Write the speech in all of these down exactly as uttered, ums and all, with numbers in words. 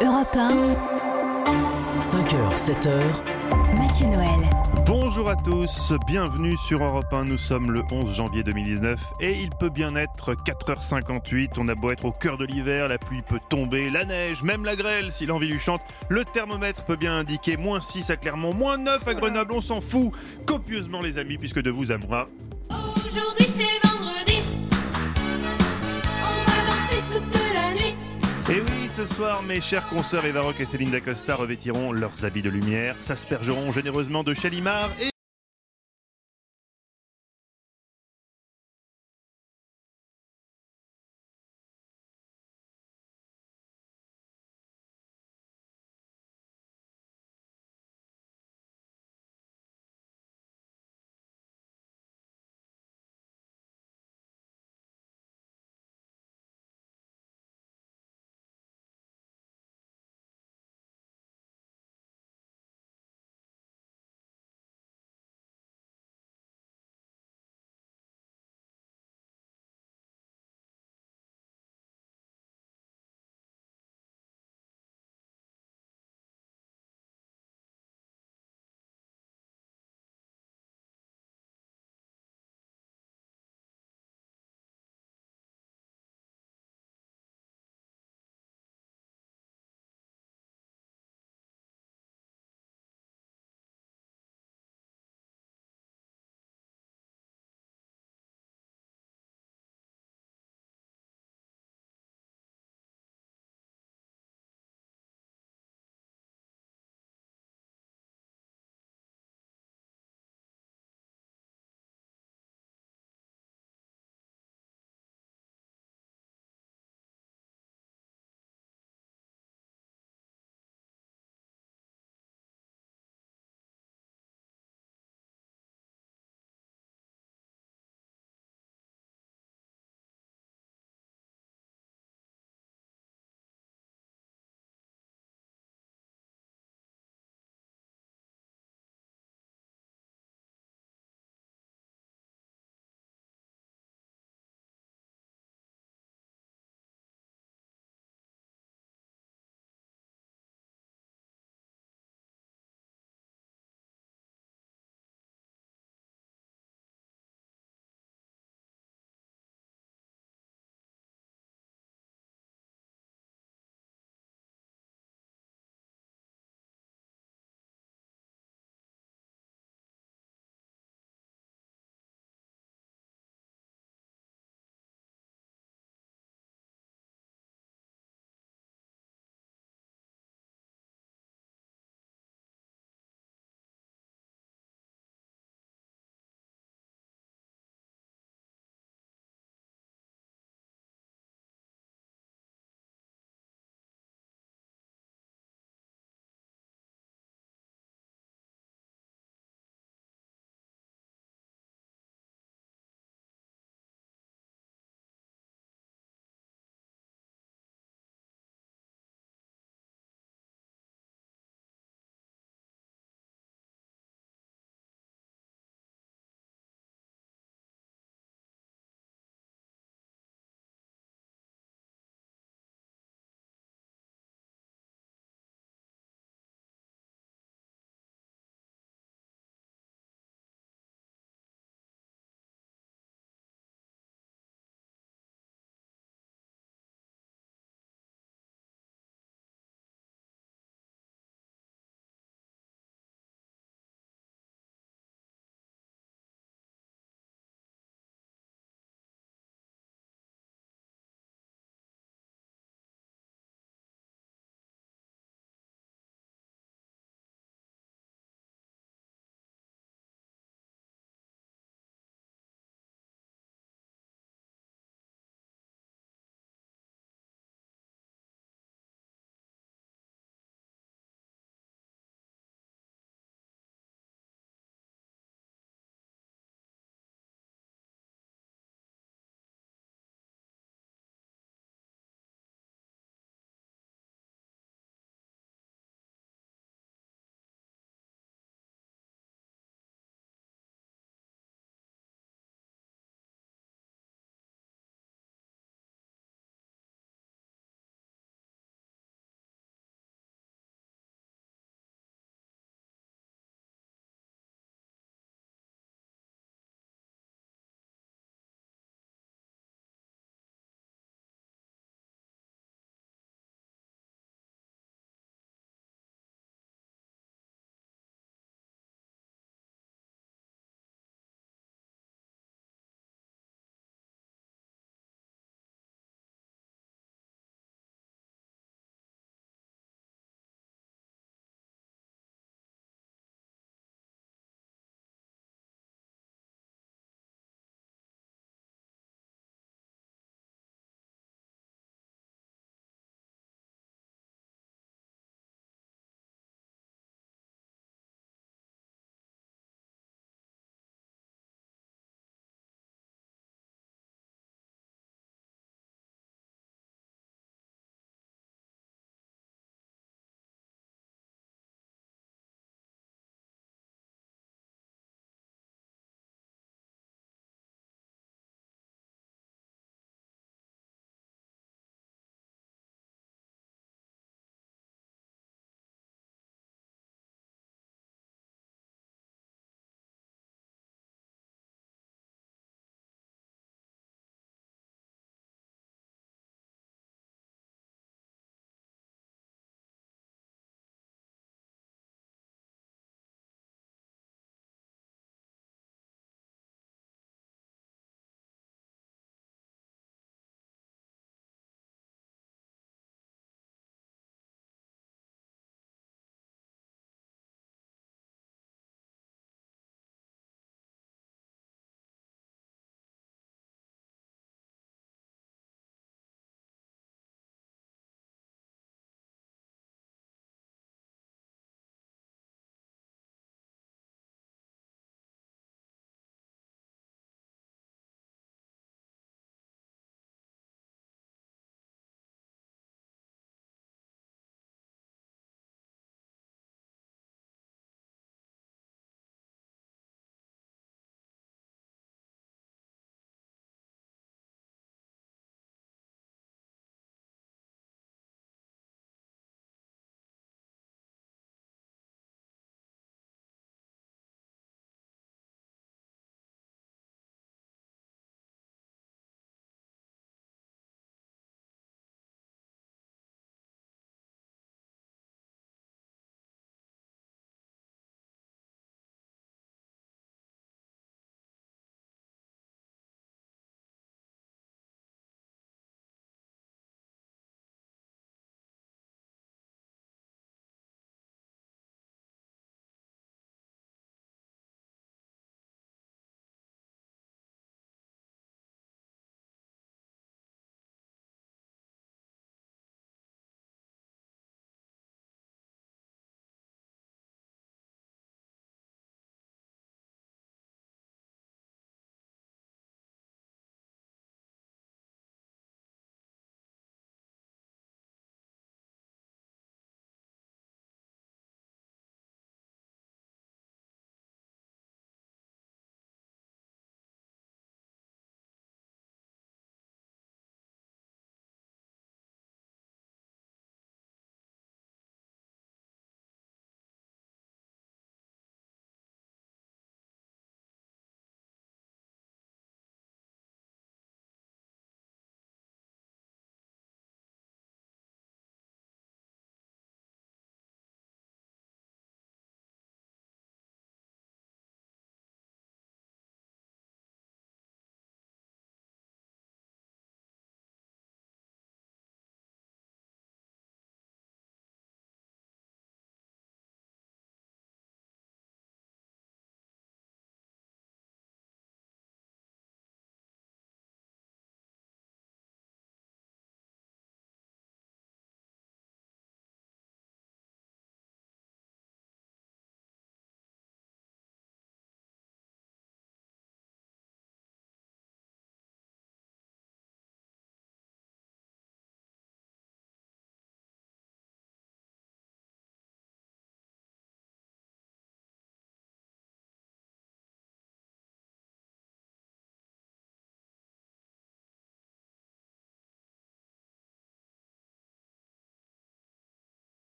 Europe un, cinq heures, sept heures. Mathieu Noël. Bonjour à tous, bienvenue sur Europe un, nous sommes le onze janvier deux mille dix-neuf et il peut bien être quatre heures cinquante-huit, on a beau être au cœur de l'hiver, la pluie peut tomber, la neige, même la grêle si l'envie lui chante, le thermomètre peut bien indiquer moins six à Clermont, moins neuf à Grenoble, on s'en fout copieusement les amis puisque de vous à moi... Aujourd'hui c'est vendredi, on va danser toute la nuit. Et oui, ce soir, mes chers consoeurs Eva Rock et Céline Dacosta revêtiront leurs habits de lumière, s'aspergeront généreusement de Chalimard et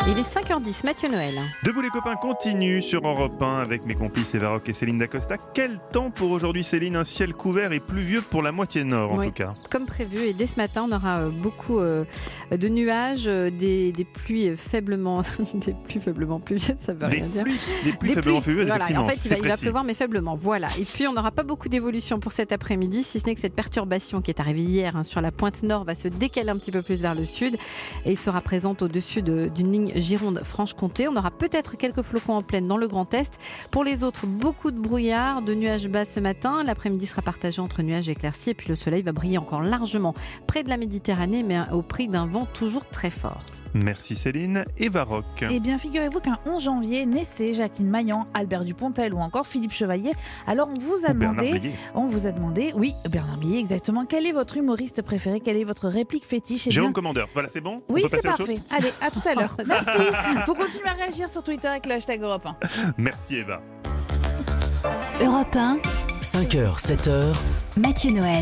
Il est cinq heures dix, Mathieu Noël. Debout les copains continue sur Europe un avec mes complices Eva Rock et Céline Dacosta. Quel temps pour aujourd'hui Céline? Un ciel couvert et pluvieux pour la moitié nord en Oui, tout cas. Comme prévu, et dès ce matin on aura beaucoup euh, de nuages, euh, des, des pluies faiblement des pluies faiblement pluvieuses, ça veut Des rien dire. pluies, des pluies Des faiblement pluies, pluvieuses, voilà. effectivement. En fait, il va, c'est il va précis. pleuvoir, mais faiblement. Voilà. Et puis, on n'aura pas beaucoup d'évolution pour cet après-midi, si ce n'est que cette perturbation qui est arrivée hier hein, sur la pointe nord va se décaler un petit peu plus vers le sud et sera présente au-dessus de, d'une ligne Gironde-Franche-Comté. On aura peut-être quelques flocons en pleine dans le Grand Est. Pour les autres, beaucoup de brouillard, de nuages bas ce matin. L'après-midi sera partagé entre nuages et éclaircies. Et puis, le soleil va briller encore largement près de la Méditerranée, mais au prix d'un vent toujours très fort. Merci Céline. Eva Rock. Eh bien, figurez-vous qu'un onze janvier naissait Jacqueline Maillan, Albert Dupontel ou encore Philippe Chevalier. Alors, on vous a Ou Bernard demandé, Blier. on vous a demandé, oui, Bernard Blier, exactement. Quel est votre humoriste préféré? Quelle est votre réplique fétiche? Eh bien, Jérôme Commandeur. Voilà, c'est bon? oui, On peut c'est passer à autre parfait. chose Allez, à tout à l'heure. Merci. Vous continuez à réagir sur Twitter avec le hashtag Europe un. Merci Eva. Europe un, cinq heures, sept heures, Mathieu Noël.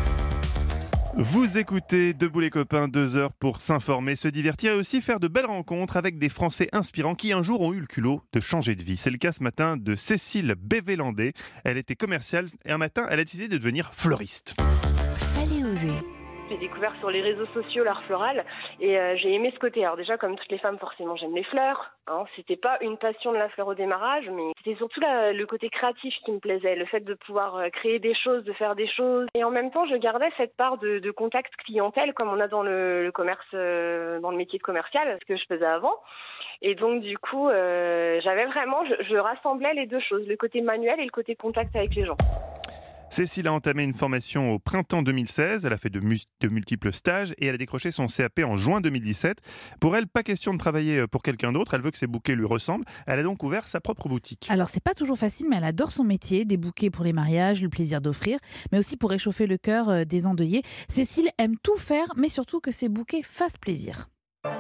Vous écoutez Debout les copains, deux heures pour s'informer, se divertir et aussi faire de belles rencontres avec des Français inspirants qui un jour ont eu le culot de changer de vie. C'est le cas ce matin de Cécile Bévélandais. Elle était commerciale et un matin, elle a décidé de devenir fleuriste. Fallait oser. J'ai découvert sur les réseaux sociaux l'art floral et euh, j'ai aimé ce côté. Alors déjà, comme toutes les femmes, forcément, j'aime les fleurs. Hein. C'était pas une passion de la fleur au démarrage, mais c'était surtout la, le côté créatif qui me plaisait, le fait de pouvoir euh, créer des choses, de faire des choses. Et en même temps, je gardais cette part de, de contact clientèle comme on a dans le, le commerce, euh, dans le métier de commercial, ce que je faisais avant. Et donc du coup, euh, j'avais vraiment, je, je rassemblais les deux choses, le côté manuel et le côté contact avec les gens. Cécile a entamé une formation au printemps deux mille seize, elle a fait de, mus- de multiples stages et elle a décroché son C A P en juin deux mille dix-sept. Pour elle, pas question de travailler pour quelqu'un d'autre, elle veut que ses bouquets lui ressemblent. Elle a donc ouvert sa propre boutique. Alors, c'est pas toujours facile, mais elle adore son métier, des bouquets pour les mariages, le plaisir d'offrir, mais aussi pour réchauffer le cœur euh, des endeuillés. Cécile aime tout faire, mais surtout que ses bouquets fassent plaisir.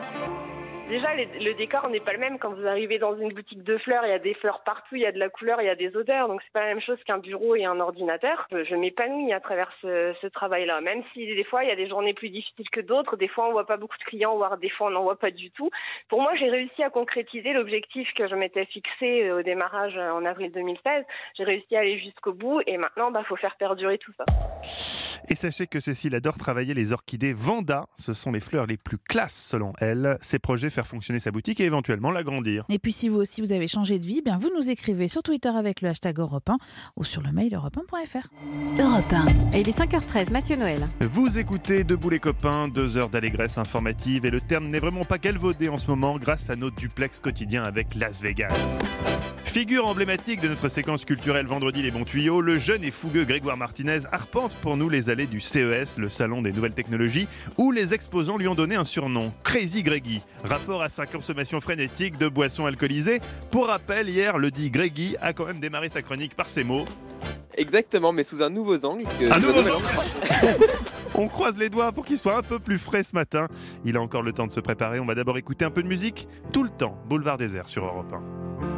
Déjà, les, le décor n'est pas le même. Quand vous arrivez dans une boutique de fleurs, il y a des fleurs partout, il y a de la couleur, il y a des odeurs. Donc, c'est pas la même chose qu'un bureau et un ordinateur. Je, je m'épanouis à travers ce, ce travail-là. Même si des fois, il y a des journées plus difficiles que d'autres. Des fois, on voit pas beaucoup de clients, voire des fois, on n'en voit pas du tout. Pour moi, j'ai réussi à concrétiser l'objectif que je m'étais fixé au démarrage en avril deux mille seize. J'ai réussi à aller jusqu'au bout. Et maintenant, bah, faut faire perdurer tout ça. Et sachez que Cécile adore travailler les orchidées Vanda. Ce sont les fleurs les plus classes selon elle. Ses projets, faire fonctionner sa boutique et éventuellement l'agrandir. Et puis, si vous aussi vous avez changé de vie, bien vous nous écrivez sur Twitter avec le hashtag Europe un ou sur le mail europe un point f r. Europe un. Et il est cinq heures treize, Mathieu Noël. Vous écoutez Debout les copains, deux heures d'allégresse informative et le terme n'est vraiment pas galvaudé en ce moment grâce à nos duplex quotidiens avec Las Vegas. Figure emblématique de notre séquence culturelle Vendredi les bons tuyaux, le jeune et fougueux Grégoire Martinez arpente pour nous les allées du C E S, le salon des nouvelles technologies, où les exposants lui ont donné un surnom, Crazy Greggy, rapport à sa consommation frénétique de boissons alcoolisées. Pour rappel, hier, le dit Greggy a quand même démarré sa chronique par ces mots. Exactement, mais sous un nouveau angle. Que Un je nouveau donne- angle. On croise les doigts pour qu'il soit un peu plus frais ce matin. Il a encore le temps de se préparer. On va d'abord écouter un peu de musique. Tout le temps, Boulevard Désert sur Europe un.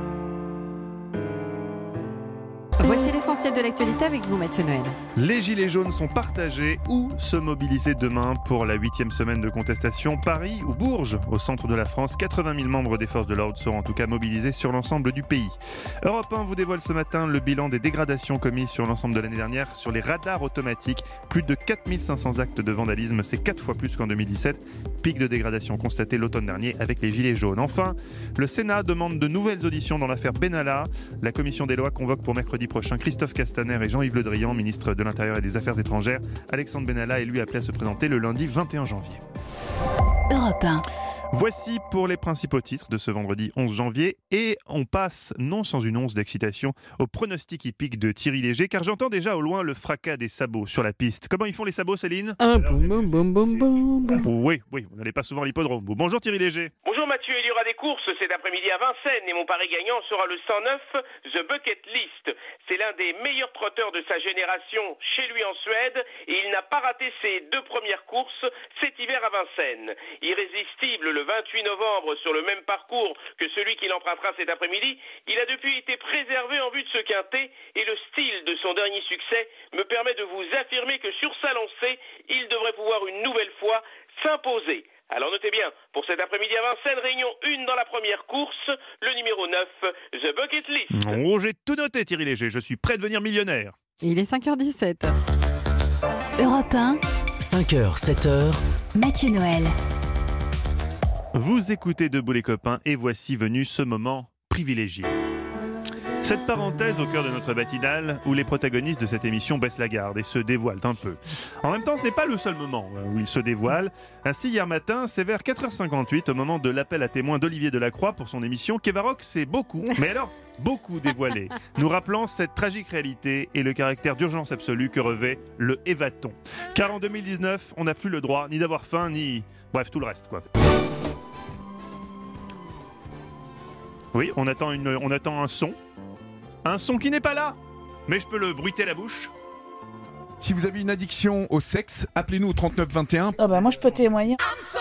Voici l'essentiel de l'actualité avec vous, Mathieu Noël. Les gilets jaunes sont partagés. Où se mobiliser demain pour la huitième semaine de contestation? Paris ou Bourges? Au centre de la France, quatre-vingt mille membres des forces de l'ordre seront en tout cas mobilisés sur l'ensemble du pays. Europe un vous dévoile ce matin le bilan des dégradations commises sur l'ensemble de l'année dernière sur les radars automatiques. Plus de quatre mille cinq cents actes de vandalisme, c'est quatre fois plus qu'en deux mille dix-sept. Pic de dégradation constaté l'automne dernier avec les gilets jaunes. Enfin, le Sénat demande de nouvelles auditions dans l'affaire Benalla. La commission des lois convoque pour mercredi prochain Christophe Castaner et Jean-Yves Le Drian, ministre de l'Intérieur et des Affaires étrangères. Alexandre Benalla est lui appelé à se présenter le lundi vingt et un janvier. Europe un. Voici pour les principaux titres de ce vendredi onze janvier et on passe, non sans une once d'excitation, au pronostic hippique de Thierry Léger car j'entends déjà au loin le fracas des sabots sur la piste. Comment ils font les sabots, Céline? Un boum boum boum boum boum boum. Oui, oui, vous n'allez pas souvent à l'hippodrome. vous. Bonjour Thierry Léger. Bonjour Mathieu, il y aura des courses cet après-midi à Vincennes et mon pari gagnant sera le cent neuf The Bucket List. C'est l'un des meilleurs trotteurs de sa génération chez lui en Suède et il n'a pas raté ses deux premières courses cet hiver à Vincennes. Irrésistible le vingt-huit novembre sur le même parcours que celui qu'il empruntera cet après-midi, il a depuis été préservé en vue de ce quintet et le style de son dernier succès me permet de vous affirmer que sur sa lancée, il devrait pouvoir une nouvelle fois s'imposer. Alors notez bien, pour cet après-midi à Vincennes, réunion un dans la première course, le numéro neuf, The Bucket List. Oh, j'ai tout noté, Thierry Léger, je suis prêt à devenir millionnaire. Et il est cinq heures dix-sept. Europe un, cinq heures, sept heures. Mathieu Noël. Vous écoutez Debout les copains et voici venu ce moment privilégié. Cette parenthèse au cœur de notre matinale où les protagonistes de cette émission baissent la garde et se dévoilent un peu. En même temps, ce n'est pas le seul moment où ils se dévoilent. Ainsi, hier matin, c'est vers quatre heures cinquante-huit, au moment de l'appel à témoins d'Olivier Delacroix pour son émission, qu'Evarox s'est beaucoup, mais alors beaucoup dévoilé, nous rappelant cette tragique réalité et le caractère d'urgence absolue que revêt le Évaton. Car en deux mille dix-neuf, on n'a plus le droit ni d'avoir faim, ni... bref, tout le reste, quoi. Oui, on attend, une, on attend un son. Un son qui n'est pas là, mais je peux le bruiter la bouche. Si vous avez une addiction au sexe, appelez-nous au trente-neuf vingt et un. Oh bah moi je peux témoigner.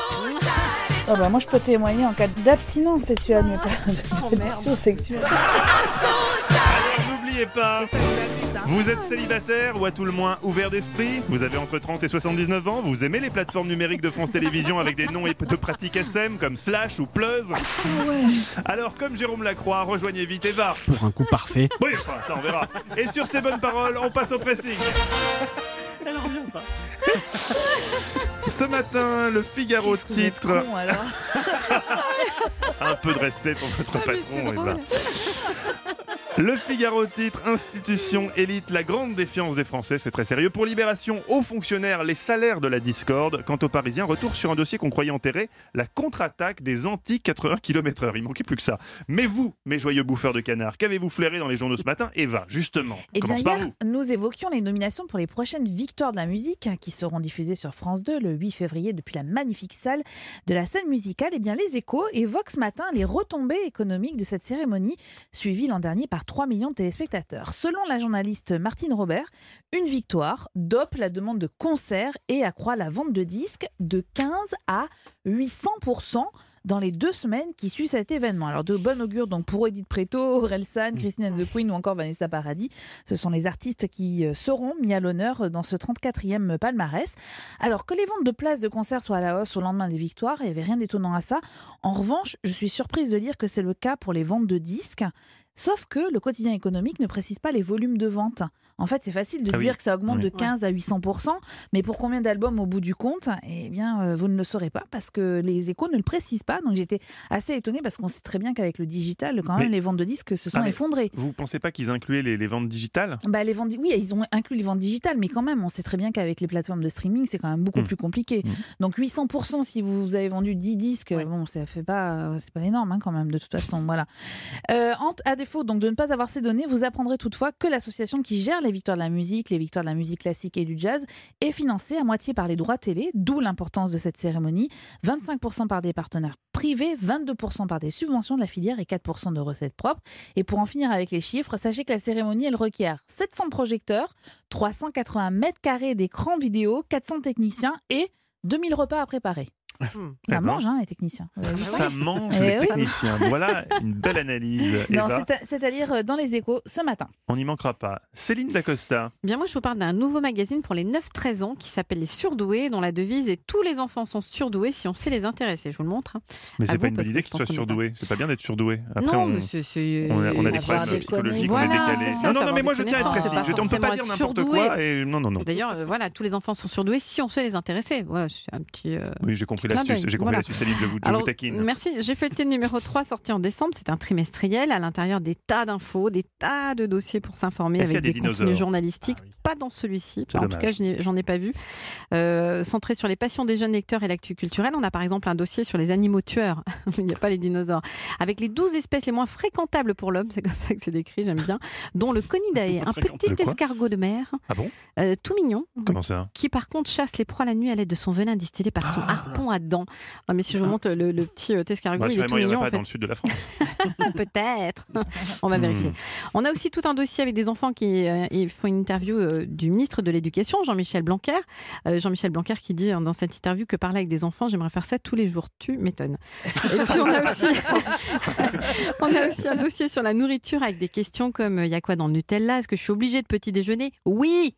Oh bah moi je peux témoigner en cas d'abstinence sexuelle, mais pas d'addiction sexuelle. Alors n'oubliez pas, vous êtes célibataire ou à tout le moins ouvert d'esprit, vous avez entre trente et soixante-dix-neuf ans, vous aimez les plateformes numériques de France Télévisions avec des noms de pratiques S M comme Slash ou Pleuse. Ouais. Alors comme Jérôme Lacroix, rejoignez vite Eva. Pour un coup parfait. Oui, enfin, ça on verra. Et sur ces bonnes paroles, on passe au pressing. Elle en revient pas. Ce matin, le Figaro Qu'est-ce que vous êtes titre... con, alors. Un peu de respect pour votre Ah, mais patron, c'est drôle. Eva. Le Figaro titre Institution élite, la grande défiance des Français, c'est très sérieux. Pour Libération, hauts fonctionnaires, les salaires de la discorde. Quant aux Parisiens, retour sur un dossier qu'on croyait enterré, la contre-attaque des anti-quatre-vingts kilomètres heure. Il manquait plus que ça. Mais vous, mes joyeux bouffeurs de canards, qu'avez-vous flairé dans les journaux ce matin? Eva, justement, Eh bien, commence par hier, vous. nous évoquions les nominations pour les prochaines victoires de la musique qui seront diffusées sur France deux le huit février depuis la magnifique salle de la scène musicale. Eh bien, les Échos évoquent ce matin les retombées économiques de cette cérémonie, suivie l'an dernier par trois millions de téléspectateurs. Selon la journaliste Martine Robert, une victoire dope la demande de concerts et accroît la vente de disques de quinze à huit cents pour cent dans les deux semaines qui suivent cet événement. Alors de bon augure donc pour Edith Preto, Orelsan, Christine and the Queen ou encore Vanessa Paradis. Ce sont les artistes qui seront mis à l'honneur dans ce trente-quatrième palmarès. Alors que les ventes de places de concert soient à la hausse au lendemain des victoires, il n'y avait rien d'étonnant à ça. En revanche, je suis surprise de lire que c'est le cas pour les ventes de disques. Sauf que le quotidien économique ne précise pas les volumes de vente. En fait, c'est facile de ah dire oui. que ça augmente oui. de quinze à huit cents pour cent, mais pour combien d'albums au bout du compte, eh bien, euh, vous ne le saurez pas parce que les Échos ne le précisent pas. Donc j'étais assez étonnée parce qu'on sait très bien qu'avec le digital, quand même, Mais... les ventes de disques se sont ah, effondrées. Vous pensez pas qu'ils incluaient les, les ventes digitales? Bah, les ventes, oui, ils ont inclus les ventes digitales, mais quand même, on sait très bien qu'avec les plateformes de streaming, c'est quand même beaucoup mmh. plus compliqué. Mmh. Donc huit cents pour cent si vous avez vendu dix disques, ouais. bon, ça fait pas, c'est pas énorme hein, quand même de toute façon. Voilà. Euh, à défaut donc de ne pas avoir ces données, vous apprendrez toutefois que l'association qui gère les victoires de la musique, les victoires de la musique classique et du jazz, est financée à moitié par les droits télé, d'où l'importance de cette cérémonie. vingt-cinq pour cent par des partenaires privés, vingt-deux pour cent par des subventions de la filière et quatre pour cent de recettes propres. Et pour en finir avec les chiffres, sachez que la cérémonie, elle requiert sept cents projecteurs, trois cent quatre-vingts mètres carrés d'écran vidéo, quatre cents techniciens et deux mille repas à préparer. Mmh. Ça mange, hein, les techniciens. Ça mange eh les oui. techniciens. Voilà une belle analyse. Non, Eva. c'est, à, c'est à lire dans les Échos ce matin. On n'y manquera pas. Céline Dacosta. Bien, moi, je vous parle d'un nouveau magazine pour les neuf treize ans qui s'appelle Les Surdoués, dont la devise est « Tous les enfants sont surdoués si on sait les intéresser ». Je vous le montre. Hein. Mais c'est à pas vous, une bonne idée qu'ils soient surdoués. C'est pas bien d'être surdoué. Après, non, on... mais c'est, c'est... On, a, on a des Avoir problèmes des psychologiques, voilà, on est décalés. c'est ça, non, non, non, mais moi je tiens à être précis. Je, on ne peut pas dire n'importe quoi. Et... Non, non, non. D'ailleurs, euh, voilà, tous les enfants sont surdoués si on sait les intéresser. Voilà, c'est un petit. Euh, oui, j'ai compris l'astuce. J'ai compris Voilà. l'astuce, Céline. Je vous, je Alors, vous taquine. Merci. J'ai feuilleté le numéro trois sorti en décembre. C'est un trimestriel. À l'intérieur, des tas d'infos, des tas de dossiers pour s'informer Est-ce avec qu'il y a des, des contenus dinosaures journalistiques. Ah, oui. Pas dans celui-ci. C'est En dommage. tout cas, je n'ai, j'en ai pas vu. Euh, centré sur les passions des jeunes lecteurs et l'actu culturelle. On a par exemple un dossier sur les animaux tueurs. Il n'y a pas les dinosaures. Avec les douze espèces les moins fréquentables pour l'homme. C'est comme ça que c'est décrit. J'aime bien. Dont le conidae, un petit De quoi escargot de mer. Ah bon euh, tout mignon. Comment ça? Qui par contre chasse les proies la nuit à l'aide de son venin distillé par son harpon à dents. Ah, mais si je vous montre le, le petit euh, escargot, Moi, il est tout il n'y en mignon. a pas En fait. dans le sud de la France. Peut-être. On va vérifier. On a aussi tout un dossier avec des enfants qui euh, ils font une interview euh, du ministre de l'Éducation, Jean-Michel Blanquer. Euh, Jean-Michel Blanquer qui dit euh, dans cette interview que parler avec des enfants, j'aimerais faire ça tous les jours. Tu m'étonnes. Et puis on a aussi, on a aussi un dossier sur la nourriture avec des questions comme il y a quoi dans le Nutella ? Est-ce que je suis obligée de petit déjeuner ? Oui.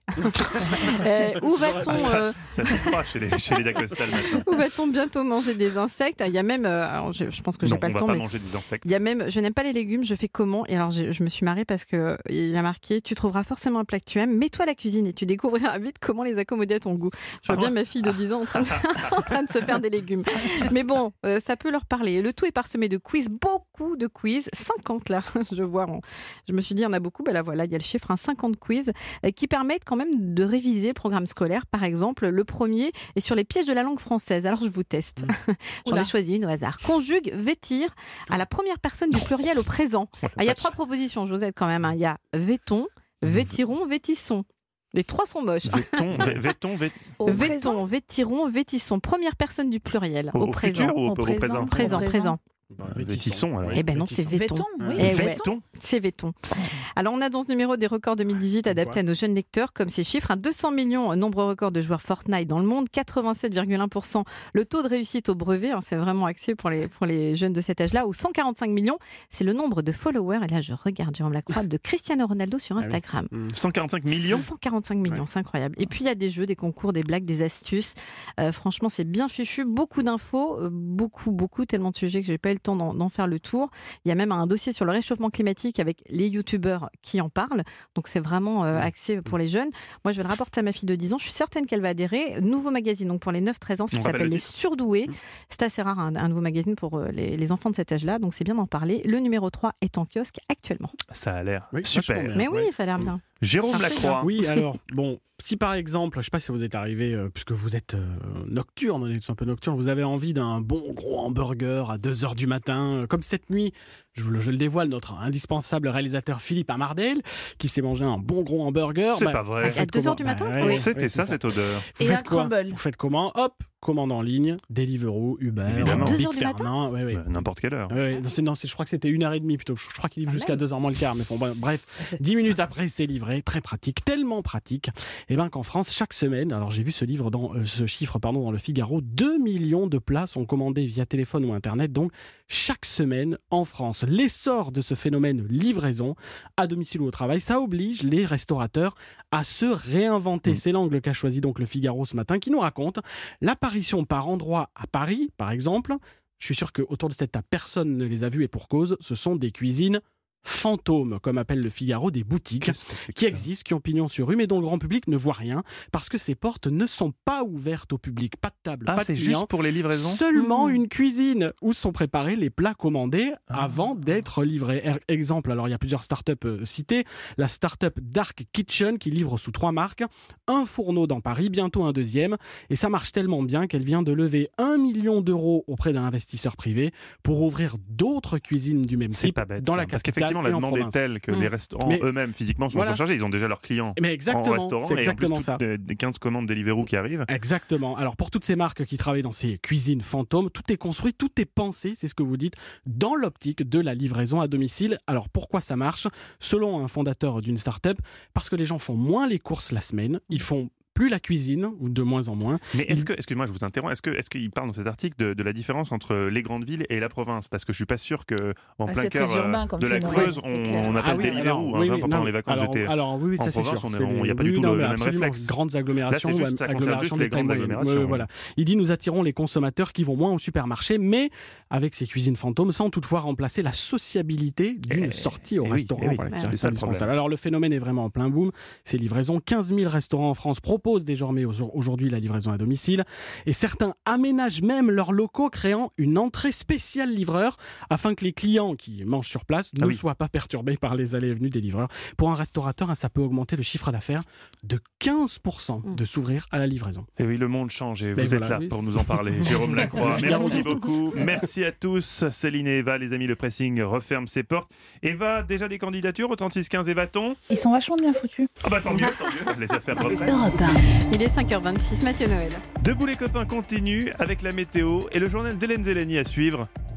euh, Où va-t-on euh... Ça ne fait pas chez les, chez les Dacosta le matin. Où va-t-on bientôt manger des insectes ? Il y a même, euh, alors je, je pense que j'ai non, pas on le va temps, pas mais manger des insectes. il y a même, je n'aime pas les légumes, je fais comment ? Et alors je, je me suis marrée parce que il y a marqué, tu trouveras forcément un plat que tu aimes, mets-toi à la cuisine et tu découvriras vite comment les accommoder à ton goût. Je vois Ah bien ouais. ma fille de dix ans en train, de, en train de se faire des légumes. Mais bon, euh, ça peut leur parler. Le tout est parsemé de quiz, beaucoup de quiz, cinquante là, je vois. On, je me suis dit, il y en a beaucoup, ben là voilà, il y a le chiffre, hein, cinquante quiz euh, qui permettent quand même de réviser le programme scolaire. Par exemple, le premier est sur les pièges de la langue française. Alors je vous teste. Mmh. J'en ai choisi une au hasard. Conjugue vêtir à la première personne du pluriel au présent. Ah, il y a trois propositions, je vous aide quand même. Hein. Il y a vêton, vêtiron, vêtisson. Les trois sont moches. Vêton, vé- vêton, vêt- Vêton, vêtiron, vêtisson. Première personne du pluriel Au- au, au présent. futur ou au- au présent Présent, Au présent. présent. Bah, Vêtisson, alors. Eh ben non, c'est Véton. Véton, oui. Eh ouais. Vêton. C'est Véton. Alors, on a dans ce numéro des records deux mille dix-huit adaptés à nos jeunes lecteurs, comme ces chiffres. Hein, deux cents millions, nombre record de joueurs Fortnite dans le monde, quatre-vingt-sept virgule un pour cent le taux de réussite au brevet. Hein, c'est vraiment axé pour les, pour les jeunes de cet âge-là. Ou cent quarante-cinq millions, c'est le nombre de followers. Et là, je regarde, Jérôme Lacroix, de Cristiano Ronaldo sur Instagram. cent quarante-cinq millions cent quarante-cinq millions, c'est incroyable. Et puis, il y a des jeux, des concours, des blagues, des astuces. Euh, franchement, c'est bien fichu. Beaucoup d'infos, euh, beaucoup, beaucoup, tellement de sujets que j'ai pas eu le temps d'en, d'en faire le tour. Il y a même un dossier sur le réchauffement climatique avec les youtubeurs qui en parlent. Donc c'est vraiment euh, axé pour les jeunes. Moi, je vais le rapporter à ma fille de dix ans. Je suis certaine qu'elle va adhérer. Nouveau magazine donc pour les neuf treize ans. Ça On rappelle s'appelle le Les titre. Surdoués. C'est assez rare un, un nouveau magazine pour euh, les, les enfants de cet âge-là. Donc c'est bien d'en parler. Le numéro trois est en kiosque actuellement. Ça a l'air Oui, super. vachement bien. Mais oui, Ouais. ça a l'air bien. Jérôme Ah, c'est Lacroix. Oui, alors, bon, si par exemple, je ne sais pas si vous êtes arrivé, euh, puisque vous êtes euh, nocturne, on est tous un peu nocturne, vous avez envie d'un bon gros hamburger à deux heures du matin, euh, comme cette nuit, je, vous le- je le dévoile, notre indispensable réalisateur Philippe Amardel, qui s'est mangé un bon gros hamburger. C'est pas vrai. vous À faites deux heures comment du matin Bah, Oui. C'était ouais, ça, c'est cette odeur. Vous Et faites un quoi crumble. Vous faites comment Hop, commande en ligne, Deliveroo, Uber, Évidemment. Big deux heures du matin Fernand, ouais, ouais. Bah, N'importe quelle heure. Ouais, ouais. Non, c'est, non, c'est- je crois que c'était une heure et demie plutôt. Je, je crois qu'il livre Quand jusqu'à même. deux heures moins le quart. Mais bon, bah, bref, dix minutes après, c'est livré. Très pratique, tellement pratique. Et ben qu'en France, chaque semaine, alors j'ai vu ce livre dans euh, ce chiffre pardon dans le Figaro, deux millions de plats sont commandés via téléphone ou internet. Donc chaque semaine en France, l'essor de ce phénomène livraison à domicile ou au travail, ça oblige les restaurateurs à se réinventer. Mmh. C'est l'angle qu'a choisi donc le Figaro ce matin, qui nous raconte l'apparition par endroit à Paris, par exemple. Je suis sûr qu'autour de cette table, personne ne les a vus et pour cause, ce sont des cuisines fantômes, comme appelle le Figaro, des boutiques Qu'est-ce que c'est que qui ça existent, qui ont pignon sur rue, mais dont le grand public ne voit rien, parce que ces portes ne sont pas ouvertes au public. Pas de table, Ah, pas de c'est clients. juste pour les livraisons Seulement Mmh. une cuisine où sont préparés les plats commandés Ah. avant d'être livrés. Er- Exemple, alors il y a plusieurs startups euh, citées. La startup Dark Kitchen qui livre sous trois marques. Un fourneau dans Paris, bientôt un deuxième. Et ça marche tellement bien qu'elle vient de lever un million d'euros auprès d'un investisseur privé pour ouvrir d'autres cuisines du même C'est type pas bête. dans ça. la Parce capitale qu'effectivement, la et en demande est province. telle que Mm. les restaurants Mais- eux-mêmes, physiquement, sont Voilà. surchargés. Ils ont déjà leurs clients Mais en exactement, restaurant. c'est Et en plus, exactement toutes ça. des- des quinze commandes Deliveroo qui arrivent. Exactement. Alors pour toutes ces marques qui travaillent dans ces cuisines fantômes, tout est construit, tout est pensé, c'est ce que vous dites, dans l'optique de la livraison à domicile. Alors pourquoi ça marche ? Selon un fondateur d'une start-up, parce que les gens font moins les courses la semaine, ils font plus la cuisine, ou de moins en moins. Mais est-ce Il- que, excuse-moi, je vous interromps, est-ce que, est-ce qu'il parle dans cet article de, de la différence entre les grandes villes et la province ? Parce que je suis pas sûr que en Ah, plein c'est cœur très urbain euh, comme de la phénomène, Creuse, c'est on, clair. on appelle Ah oui, Deliveroo. alors, hein, oui, hein, oui, pendant non, les vacances, alors, j'étais alors, oui, oui, en ça c'est province, sûr. on est- C'est on- il les- y a pas du oui, tout non, le mais même absolument, réflexe. Grandes agglomérations Là, c'est ou juste- ça concerne agglomérations juste les de taille grandes moyenne. agglomérations, Ouais, oui. voilà. Il dit nous attirons les consommateurs qui vont moins au supermarché, mais avec ces cuisines fantômes, sans toutefois remplacer la sociabilité d'une Eh, sortie au eh oui, restaurant. eh oui, Voilà, ouais, qui c'est reste ça le indispensable. problème. Alors le phénomène est vraiment en plein boom. Ces livraisons, quinze mille restaurants en France proposent désormais au- aujourd'hui la livraison à domicile, et certains aménagent même leurs locaux, créant une entrée spéciale livreur, afin que les clients qui mangent sur place ne Ah oui. soient pas perturbés par les allées et venues des livreurs. Pour un restaurateur, hein, ça peut augmenter le chiffre d'affaires de quinze pour cent Mm. de s'ouvrir à la livraison. Et oui, le monde change et Ben vous êtes voilà, là oui, pour c'est nous ça. en parler. Jérôme Lacroix, Le Figaro merci surtout. beaucoup. Merci à tous. Céline et Eva, les amis, le pressing referme ses portes. Eva, déjà des candidatures au trente-six quinze et va-t-on ? Ils sont vachement bien foutus. Ah bah tant mieux, tant mieux. Les affaires reprennent. Europe un. Il est cinq heures vingt-six, Mathieu Noël. Debout les copains continue avec la météo et le journal d'Hélène Zélani à suivre.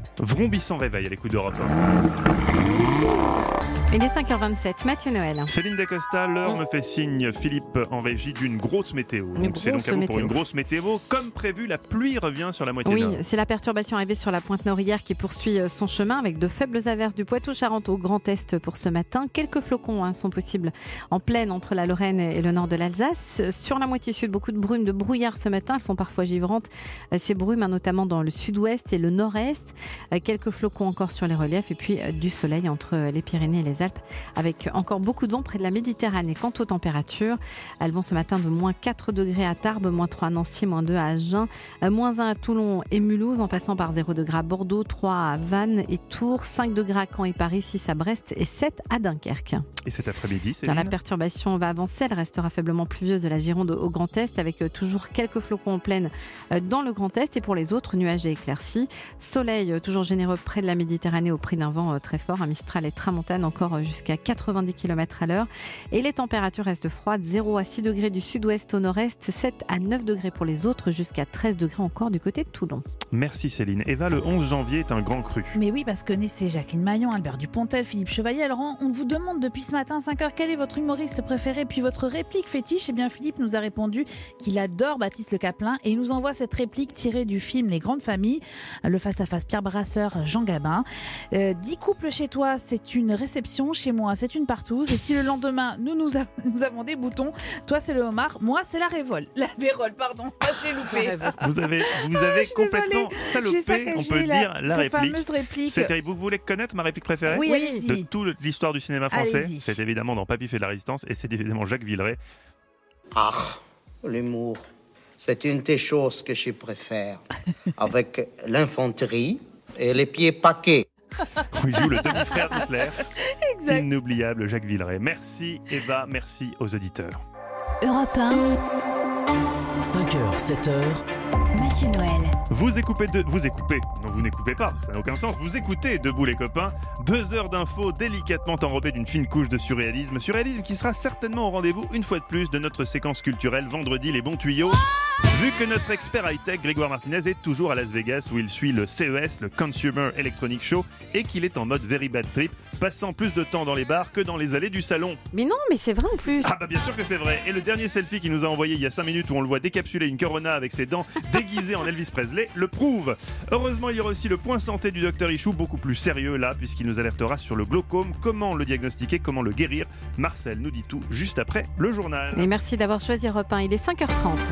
Vrombissant réveil à l'écoute d'Europe un. Il est cinq heures vingt-sept, Mathieu Noël. Céline Dacosta, l'heure me fait signe, Philippe, en régie d'une grosse météo. Une Donc c'est donc grosse à vous pour météo. une grosse météo. Comme prévu, la pluie revient sur la moitié nord. Oui, c'est la perturbation arrivée sur la pointe nord hier qui poursuit son chemin avec de faibles averses du Poitou-Charentes au Grand Est pour ce matin. Quelques flocons hein, sont possibles en plaine entre la Lorraine et le nord de l'Alsace. Sur la moitié sud, beaucoup de brumes, de brouillard ce matin. Elles sont parfois givrantes, ces brumes, hein, notamment dans le sud-ouest et le nord-est. Quelques flocons encore sur les reliefs et puis du soleil entre les Pyrénées et les Alpes avec encore beaucoup de vent près de la Méditerranée. Quant aux températures, elles vont ce matin de moins quatre degrés à Tarbes, moins trois à Nancy, moins deux à Agen, moins un à Toulon et Mulhouse, en passant par zéro degré à Bordeaux, trois à Vannes et Tours, cinq degrés à Caen et Paris, six à Brest et sept à Dunkerque. Et cet après-midi, c'est Dans la perturbation va avancer, elle restera faiblement pluvieuse de la Gironde au Grand Est avec toujours quelques flocons en plaine dans le Grand Est et pour les autres, nuages et éclaircies. Soleil toujours généreux près de la Méditerranée au prix d'un vent très fort, un Mistral et Tramontane encore jusqu'à quatre-vingt-dix kilomètres à l'heure. Et les températures restent froides, zéro à six degrés du sud-ouest au nord-est, sept à neuf degrés pour les autres, jusqu'à treize degrés encore du côté de Toulon. Merci Céline. Eva, le onze janvier est un grand cru. Mais oui, parce que naissez Jacqueline Maillon, Albert Dupontel, Philippe Chevalier. Alors, on vous demande depuis ce matin, cinq heures, quel est votre humoriste préféré, puis votre réplique fétiche. Eh bien, Philippe nous a répondu qu'il adore Baptiste Le Caplin et il nous envoie cette réplique tirée du film Les Grandes Familles, le face-à-face Pierre Brasseur, Jean Gabin. Euh, dix couples chez toi, c'est une réception. Chez moi, c'est une partouze. Et si le lendemain, nous, nous, a- nous avons des boutons, toi, c'est le homard, moi, c'est la révolte. La vérole, pardon. Ah, j'ai loupé. Vous avez, vous Ah, avez je suis désolée. complètement J'ai salopé, saccagé on peut la- dire, la cette réplique. fameuse réplique. C'est terrible. Vous voulez connaître ma réplique préférée Oui, allez-y. de toute l'histoire du cinéma français? Allez-y. C'est évidemment dans Papy fait de la résistance et c'est évidemment Jacques Villeray. Ah, l'humour, c'est une des choses que je préfère. Avec l'infanterie et les pieds paquets. Où il joue le demi-frère d'Hitler. Exact. Inoubliable Jacques Villeray. Merci Eva, merci aux auditeurs. Europe un, cinq heures, sept heures. Mathieu Noël. Vous écoutez, de, vous écoutez, non vous n'écoutez pas, ça n'a aucun sens, vous écoutez Debout les copains, deux heures d'infos délicatement enrobées d'une fine couche de surréalisme, surréalisme qui sera certainement au rendez-vous une fois de plus de notre séquence culturelle vendredi les bons tuyaux. Vu que notre expert high-tech Grégoire Martinez est toujours à Las Vegas où il suit le C E S, le Consumer Electronic Show, et qu'il est en mode very bad trip, passant plus de temps dans les bars que dans les allées du salon. Mais non, mais c'est vrai en plus. Ah bah bien sûr que c'est vrai. Et le dernier selfie qu'il nous a envoyé il y a cinq minutes où on le voit décapsuler une Corona avec ses dents déguisées en Elvis Presley le prouve. Heureusement, il y aura aussi le point santé du docteur Ichou, beaucoup plus sérieux là, puisqu'il nous alertera sur le glaucome, comment le diagnostiquer, comment le guérir. Marcel nous dit tout juste après le journal. Et merci d'avoir choisi Europe un, il est cinq heures trente.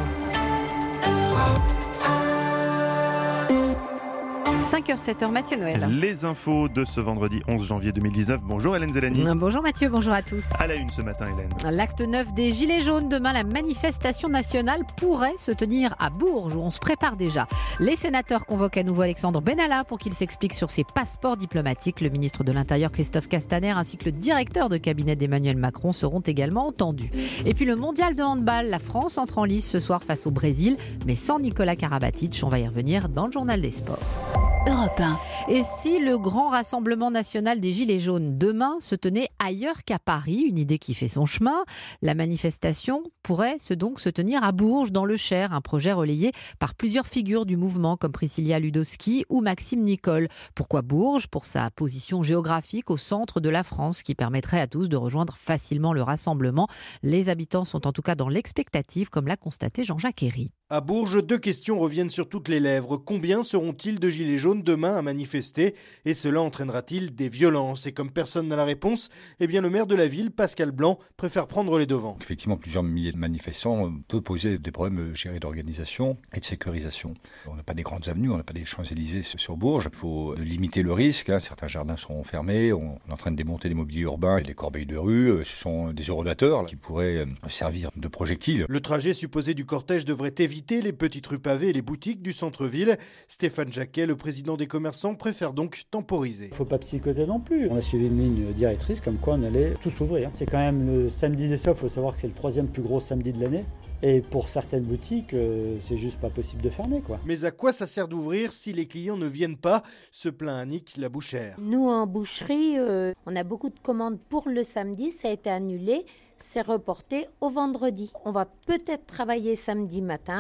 cinq heures, sept heures, Mathieu Noël. Les infos de ce vendredi onze janvier deux mille dix-neuf. Bonjour Hélène Zellani. Bonjour Mathieu, bonjour à tous. À la une ce matin Hélène. L'acte neuf des Gilets jaunes, demain la manifestation nationale pourrait se tenir à Bourges où on se prépare déjà. Les sénateurs convoquent à nouveau Alexandre Benalla pour qu'il s'explique sur ses passeports diplomatiques. Le ministre de l'Intérieur Christophe Castaner ainsi que le directeur de cabinet d'Emmanuel Macron seront également entendus. Et puis le mondial de handball, la France entre en lice ce soir face au Brésil, mais sans Nicolas Karabatic. On va y revenir dans le journal des sports. Europe un. Et si le grand rassemblement national des Gilets jaunes demain se tenait ailleurs qu'à Paris, une idée qui fait son chemin, la manifestation pourrait se donc se tenir à Bourges dans le Cher, un projet relayé par plusieurs figures du mouvement comme Priscilla Ludowski ou Maxime Nicole. Pourquoi Bourges? Pour sa position géographique au centre de la France qui permettrait à tous de rejoindre facilement le rassemblement. Les habitants sont en tout cas dans l'expectative comme l'a constaté Jean-Jacques Herry. À Bourges, deux questions reviennent sur toutes les lèvres. Combien seront-ils de gilets jaunes demain à manifester? Et cela entraînera-t-il des violences? Et comme personne n'a la réponse, eh bien le maire de la ville, Pascal Blanc, préfère prendre les devants. Effectivement, plusieurs milliers de manifestants peuvent poser des problèmes gérés d'organisation et de sécurisation. On n'a pas des grandes avenues, on n'a pas des Champs-Élysées sur Bourges. Il faut limiter le risque. Hein. Certains jardins seront fermés. On est en train de démonter des mobiliers urbains et des corbeilles de rue. Ce sont des eurodateurs qui pourraient servir de projectiles. Le trajet supposé du cortège devrait éviter les petites rues pavées et les boutiques du centre-ville. Stéphane Jacquet, le président des commerçants, préfère donc temporiser. Il ne faut pas psychoter non plus. On a suivi une ligne directrice comme quoi on allait tout s'ouvrir. C'est quand même le samedi des soldes, il faut savoir que c'est le troisième plus gros samedi de l'année. Et pour certaines boutiques, euh, c'est juste pas possible de fermer, quoi. Mais à quoi ça sert d'ouvrir si les clients ne viennent pas? Se plaint Annick, la bouchère. Nous, en boucherie, euh, on a beaucoup de commandes pour le samedi, ça a été annulé. C'est reporté au vendredi. On va peut-être travailler samedi matin,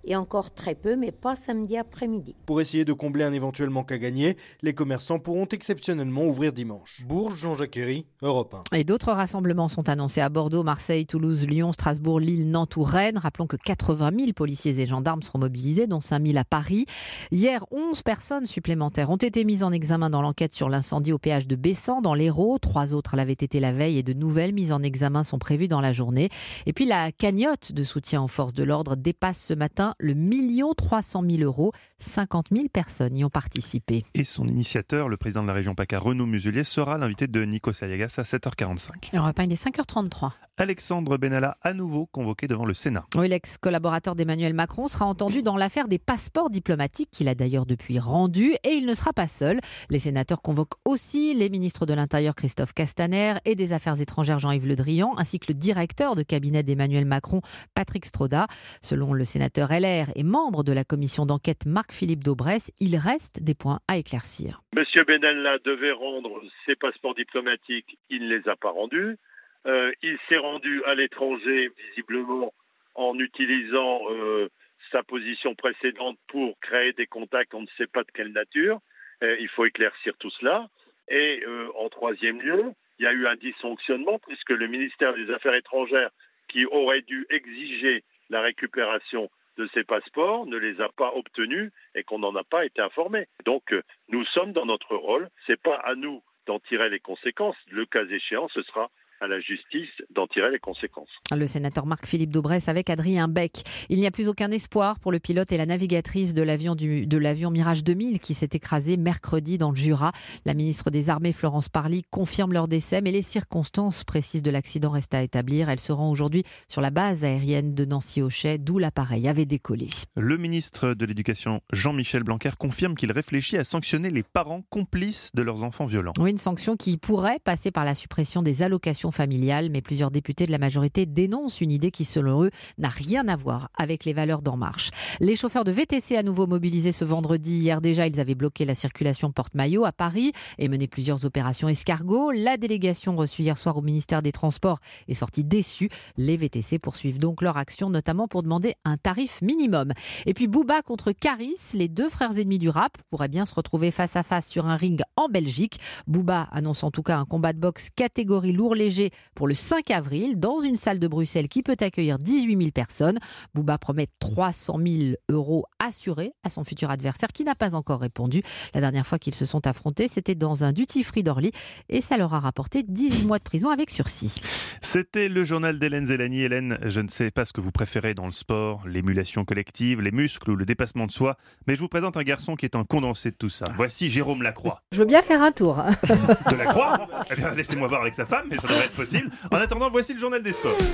et encore très peu, mais pas samedi après-midi. Pour essayer de combler un éventuel manque à gagner, les commerçants pourront exceptionnellement ouvrir dimanche. Bourges, Jean-Jacques Herry, Europe un. Et d'autres rassemblements sont annoncés à Bordeaux, Marseille, Toulouse, Lyon, Strasbourg, Lille, Nantes ou Rennes. Rappelons que quatre-vingt mille policiers et gendarmes seront mobilisés, dont cinq mille à Paris. Hier, onze personnes supplémentaires ont été mises en examen dans l'enquête sur l'incendie au péage de Bessan, dans l'Hérault. Trois autres l'avaient été la veille et de nouvelles mises en examen sont prévues dans la journée. Et puis la cagnotte de soutien aux forces de l'ordre dépasse ce matin le million trois cent mille euros. cinquante mille personnes y ont participé. Et son initiateur, le président de la région PACA, Renaud Muselier, sera l'invité de Nikos Aliagas à sept heures quarante-cinq. Europe un, il est cinq heures trente-trois. Alexandre Benalla, à nouveau convoqué devant le Sénat. Oui, l'ex-collaborateur d'Emmanuel Macron sera entendu dans l'affaire des passeports diplomatiques qu'il a d'ailleurs depuis rendus. Et il ne sera pas seul. Les sénateurs convoquent aussi les ministres de l'Intérieur Christophe Castaner et des Affaires étrangères Jean-Yves Le Drian, ainsi que le directeur de cabinet d'Emmanuel Macron, Patrick Stroda. Selon le sénateur L R et membre de la commission d'enquête Marc-Philippe Daubresse, il reste des points à éclaircir. Monsieur Benalla devait rendre ses passeports diplomatiques, il ne les a pas rendus. Euh, il s'est rendu à l'étranger, visiblement, en utilisant euh, sa position précédente pour créer des contacts, on ne sait pas de quelle nature. Euh, il faut éclaircir tout cela. Et euh, en troisième lieu, il y a eu un dysfonctionnement puisque le ministère des Affaires étrangères, qui aurait dû exiger la récupération de ces passeports, ne les a pas obtenus et qu'on n'en a pas été informé. Donc euh, nous sommes dans notre rôle. C'est pas à nous d'en tirer les conséquences. Le cas échéant, ce sera à la justice d'en tirer les conséquences. Le sénateur Marc-Philippe Daubresse avec Adrien Beck. Il n'y a plus aucun espoir pour le pilote et la navigatrice de l'avion, du, de l'avion Mirage deux mille qui s'est écrasé mercredi dans le Jura. La ministre des Armées, Florence Parly, confirme leur décès, mais les circonstances précises de l'accident restent à établir. Elles seront aujourd'hui sur la base aérienne de Nancy-Auchet, d'où l'appareil avait décollé. Le ministre de l'Éducation, Jean-Michel Blanquer, confirme qu'il réfléchit à sanctionner les parents complices de leurs enfants violents. Oui, une sanction qui pourrait passer par la suppression des allocations familiale, mais plusieurs députés de la majorité dénoncent une idée qui, selon eux, n'a rien à voir avec les valeurs d'En Marche. Les chauffeurs de V T C à nouveau mobilisés ce vendredi. Hier déjà, ils avaient bloqué la circulation porte-maillot à Paris et mené plusieurs opérations escargots. La délégation reçue hier soir au ministère des Transports est sortie déçue. Les V T C poursuivent donc leur action, notamment pour demander un tarif minimum. Et puis Booba contre Caris, les deux frères ennemis du rap pourraient bien se retrouver face à face sur un ring en Belgique. Booba annonce en tout cas un combat de boxe catégorie lourd-léger pour le cinq avril dans une salle de Bruxelles qui peut accueillir dix-huit mille personnes. Booba promet trois cent mille euros assurés à son futur adversaire qui n'a pas encore répondu. La dernière fois qu'ils se sont affrontés, c'était dans un duty-free d'Orly et ça leur a rapporté dix-huit mois de prison avec sursis. C'était le journal d'Hélène Zélani. Hélène, je ne sais pas ce que vous préférez dans le sport, l'émulation collective, les muscles ou le dépassement de soi, mais je vous présente un garçon qui est un condensé de tout ça. Voici Jérôme Lacroix. Je veux bien faire un tour. De Lacroix ? Eh bien, laissez-moi voir avec sa femme, mais ça devrait être possible. En attendant, voici le journal des sports.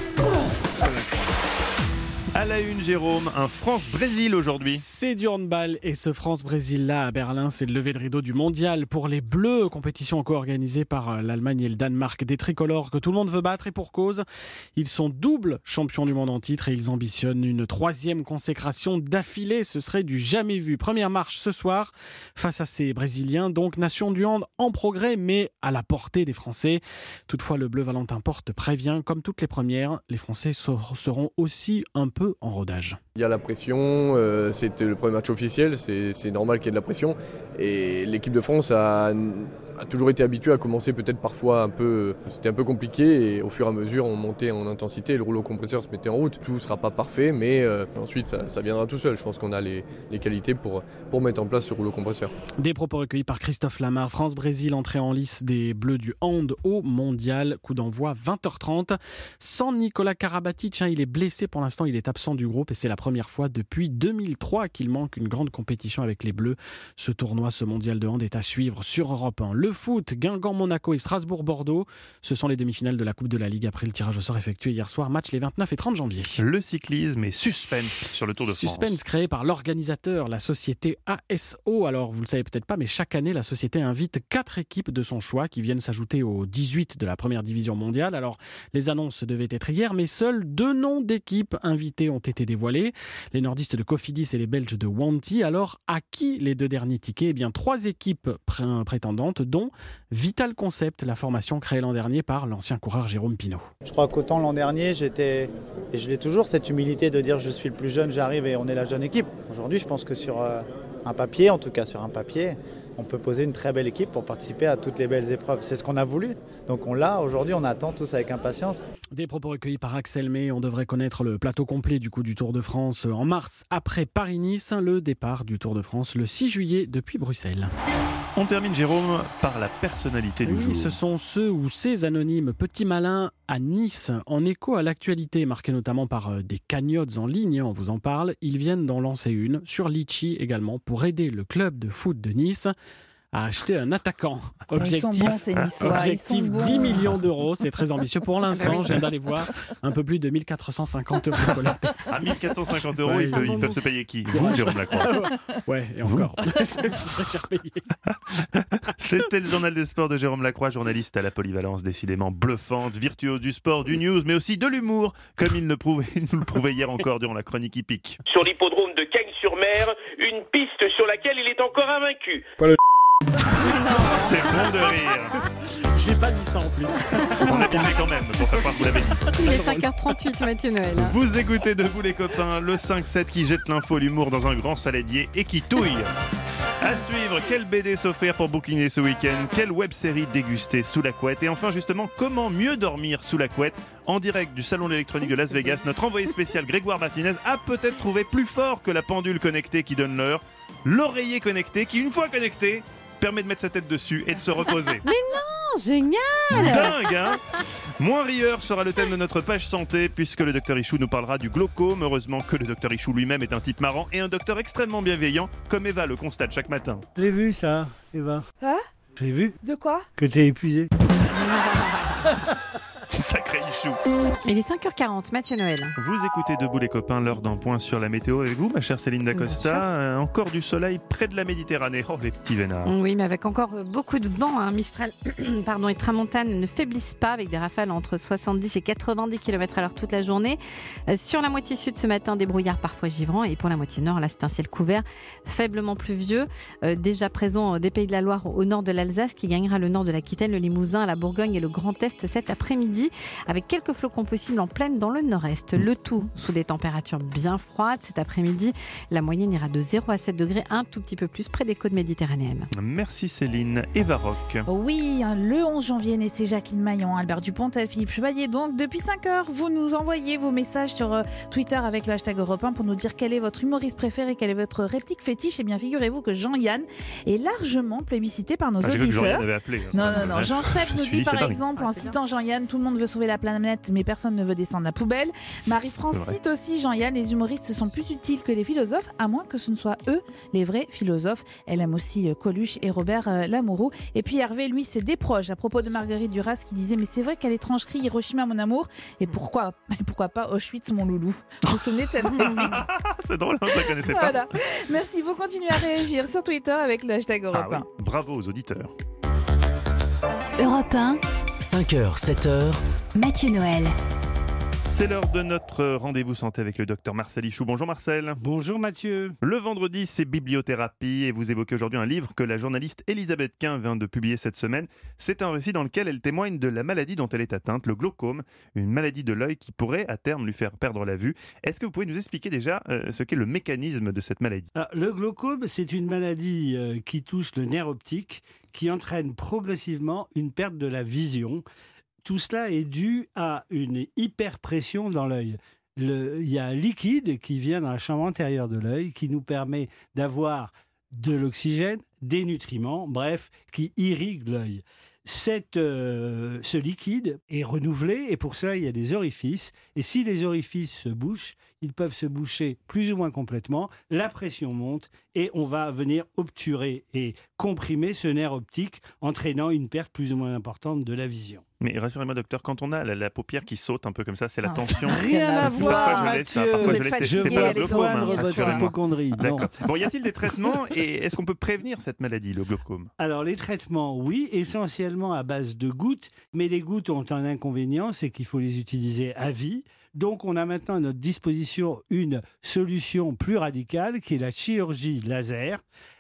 À la une, Jérôme, un France-Brésil aujourd'hui. C'est du handball et ce France-Brésil-là à Berlin, c'est le lever de rideau du mondial pour les Bleus, compétition co-organisée par l'Allemagne et le Danemark, des tricolores que tout le monde veut battre et pour cause. Ils sont doubles champions du monde en titre et ils ambitionnent une troisième consécration d'affilée. Ce serait du jamais vu. Première marche ce soir face à ces Brésiliens, donc nation du hand en progrès mais à la portée des Français. Toutefois, le bleu Valentin Porte prévient, comme toutes les premières, les Français seront aussi un peu en rodage. Il y a la pression, euh, c'était le premier match officiel, c'est, c'est normal qu'il y ait de la pression et l'équipe de France a, a toujours été habituée à commencer peut-être parfois un peu, c'était un peu compliqué et au fur et à mesure on montait en intensité et le rouleau compresseur se mettait en route. Tout ne sera pas parfait mais euh, ensuite ça, ça viendra tout seul. Je pense qu'on a les, les qualités pour, pour mettre en place ce rouleau compresseur. Des propos recueillis par Christophe Lamar. France-Brésil, entrée en lice des Bleus du hand au mondial. Coup d'envoi vingt heures trente. Sans Nicolas Karabatic, hein, il est blessé pour l'instant, il est absent du groupe et c'est la première fois depuis deux mille trois qu'il manque une grande compétition avec les Bleus. Ce tournoi, ce mondial de hand est à suivre sur Europe un. Le foot, Guingamp, Monaco et Strasbourg-Bordeaux, ce sont les demi-finales de la Coupe de la Ligue après le tirage au sort effectué hier soir. Match les vingt-neuf et trente janvier. Le cyclisme et suspense sur le Tour de France. Suspense créé par l'organisateur, la société A S O. Alors vous le savez peut-être pas, mais chaque année la société invite quatre équipes de son choix qui viennent s'ajouter aux dix-huit de la première division mondiale. Alors les annonces devaient être hier, mais seuls deux noms d'équipes invitées ont été dévoilés. Les nordistes de Cofidis et les Belges de Wanty. Alors, à qui les deux derniers tickets ? Eh bien, trois équipes pr- prétendantes, dont dont Vital Concept, la formation créée l'an dernier par l'ancien coureur Jérôme Pinault. Je crois qu'autant l'an dernier, j'étais, et je l'ai toujours, cette humilité de dire je suis le plus jeune, j'arrive et on est la jeune équipe. Aujourd'hui, je pense que sur euh, un papier, en tout cas sur un papier, on peut poser une très belle équipe pour participer à toutes les belles épreuves. C'est ce qu'on a voulu. Donc on l'a, aujourd'hui on attend tous avec impatience. Des propos recueillis par Axel May. On devrait connaître le plateau complet du coup du Tour de France en mars après Paris-Nice. Le départ du Tour de France le six juillet depuis Bruxelles. On termine, Jérôme, par la personnalité du oui, jour. Ce sont ceux ou ces anonymes petits malins à Nice. En écho à l'actualité, marquée notamment par des cagnottes en ligne, on vous en parle, ils viennent d'en lancer une sur Litchi également pour aider le club de foot de Nice à acheter un attaquant. Objectif, ils sont bons, ces Niçois. Objectif Ils sont bons. dix millions d'euros, c'est très ambitieux. Pour l'instant, je viens d'aller voir un peu plus de mille quatre cent cinquante euros collectés. À mille quatre cent cinquante euros, Ouais, ils, peuvent, ils peuvent se payer qui? Vous, Jérôme Lacroix? Ouais, et encore. Je serais cher payé. C'était le journal des sports de Jérôme Lacroix, journaliste à la polyvalence décidément bluffante, virtuose du sport, du news, mais aussi de l'humour, comme il, ne prouvait, il nous le prouvait hier encore durant la chronique hippique. Sur l'hippodrome de Cagnes-sur-Mer, une piste sur laquelle il est encore invaincu. Pas le... C'est bon de rire. J'ai pas dit ça en plus. On a tombé quand même pour faire croire que vous l'avez dit. Il est cinq heures trente-huit, Mathieu Noël. Vous écoutez Debout les copains, le cinq sept qui jette l'info, l'humour dans un grand saladier et qui touille. À suivre, quelle B D s'offrir pour bouquiner ce week-end, quelle web-série déguster sous la couette, et enfin justement, comment mieux dormir sous la couette. En direct du salon de l'électronique de Las Vegas, notre envoyé spécial Grégoire Martinez a peut-être trouvé plus fort que la pendule connectée qui donne l'heure, l'oreiller connecté qui, une fois connecté, permet de mettre sa tête dessus et de se reposer. Mais non, génial! Dingue, hein? Moins rieur sera le thème de notre page santé, puisque le docteur Ichou nous parlera du glaucome. Heureusement que le docteur Ichou lui-même est un type marrant et un docteur extrêmement bienveillant, comme Eva le constate chaque matin. Je l'ai vu ça, Eva. Hein? J'ai vu. De quoi? Que t'es épuisé. Sacré Ichou. Il est cinq heures quarante, Mathieu Noël. Vous écoutez Debout les copains, l'heure d'un point sur la météo avec vous, ma chère Céline Dacosta. Euh, encore du soleil près de la Méditerranée. Oh, les petits vénards. Oui, mais avec encore beaucoup de vent. Hein. Mistral pardon, et Tramontane ne faiblissent pas avec des rafales entre soixante-dix et quatre-vingt-dix kilomètres à l'heure toute la journée. Euh, sur la moitié sud ce matin, des brouillards parfois givrants. Et pour la moitié nord, là, c'est un ciel couvert, faiblement pluvieux. Euh, déjà présent euh, des Pays de la Loire au nord de l'Alsace, qui gagnera le nord de l'Aquitaine, le Limousin, la Bourgogne et le Grand Est cet après-midi, avec quelques flocons possibles en plaine dans le nord-est. Le tout sous des températures bien froides. Cet après-midi, la moyenne ira de zéro à sept degrés, un tout petit peu plus près des côtes méditerranéennes. Merci Céline. Eva Rock. Oui, le onze janvier, naissait Jacqueline Maillan, Albert Dupontel, Philippe Chevalier. Donc, depuis cinq heures, vous nous envoyez vos messages sur euh, Twitter avec le hashtag Europe un pour nous dire quel est votre humoriste préféré, quelle est votre réplique fétiche. Et bien, figurez-vous que Jean-Yann est largement plébiscité par nos ah, auditeurs. J'ai cru que Jean-Yann avait appelé. Non, non, non. Jean-Seb nous dit, par dingue. exemple, en citant Jean-Yann, tout le monde veut sauver la planète, mais personne ne veut descendre la poubelle. Marie-France cite aussi Jean-Yann, les humoristes sont plus utiles que les philosophes, à moins que ce ne soient eux les vrais philosophes. Elle aime aussi Coluche et Robert euh, Lamoureux. Et puis Hervé, lui, c'est des proches à propos de Marguerite Duras qui disait, mais c'est vrai qu'à l'étrange crie Hiroshima mon amour, et pourquoi, pourquoi pas Auschwitz mon loulou. Vous vous souvenez de cette réplique? C'est drôle, hein, je la connaissais pas. Voilà. Merci, vous continuez à réagir sur Twitter avec le hashtag Europe un. Ah oui. Bravo aux auditeurs. Europe un, cinq heures, sept heures. Mathieu Noël. C'est l'heure de notre rendez-vous santé avec le docteur Marcel Ichou. Bonjour Marcel. Bonjour Mathieu. Le vendredi, c'est bibliothérapie et vous évoquez aujourd'hui un livre que la journaliste Elisabeth Quint vient de publier cette semaine. C'est un récit dans lequel elle témoigne de la maladie dont elle est atteinte, le glaucome, une maladie de l'œil qui pourrait à terme lui faire perdre la vue. Est-ce que vous pouvez nous expliquer déjà euh, ce qu'est le mécanisme de cette maladie? Alors, le glaucome, c'est une maladie euh, qui touche le nerf optique, qui entraîne progressivement une perte de la vision. Tout cela est dû à une hyperpression dans l'œil. Le, il y a un liquide qui vient dans la chambre antérieure de l'œil qui nous permet d'avoir de l'oxygène, des nutriments, bref, qui irrigue l'œil. Cette, euh, ce liquide est renouvelé et pour cela, il y a des orifices. Et si les orifices se bouchent, ils peuvent se boucher plus ou moins complètement. La pression monte et on va venir obturer et comprimer ce nerf optique, entraînant une perte plus ou moins importante de la vision. Mais rassurez-moi docteur, quand on a la, la paupière qui saute un peu comme ça, c'est la non, tension. Rien à voir, Mathieu. Parfois je laisse, c'est pas le glaucome, votre hypocondrie. D'accord. Bon, y a-t-il des traitements et est-ce qu'on peut prévenir cette maladie, le glaucome? Alors les traitements, oui, essentiellement à base de gouttes, mais les gouttes ont un inconvénient, c'est qu'il faut les utiliser à vie. Donc on a maintenant à notre disposition une solution plus radicale qui est la chirurgie laser.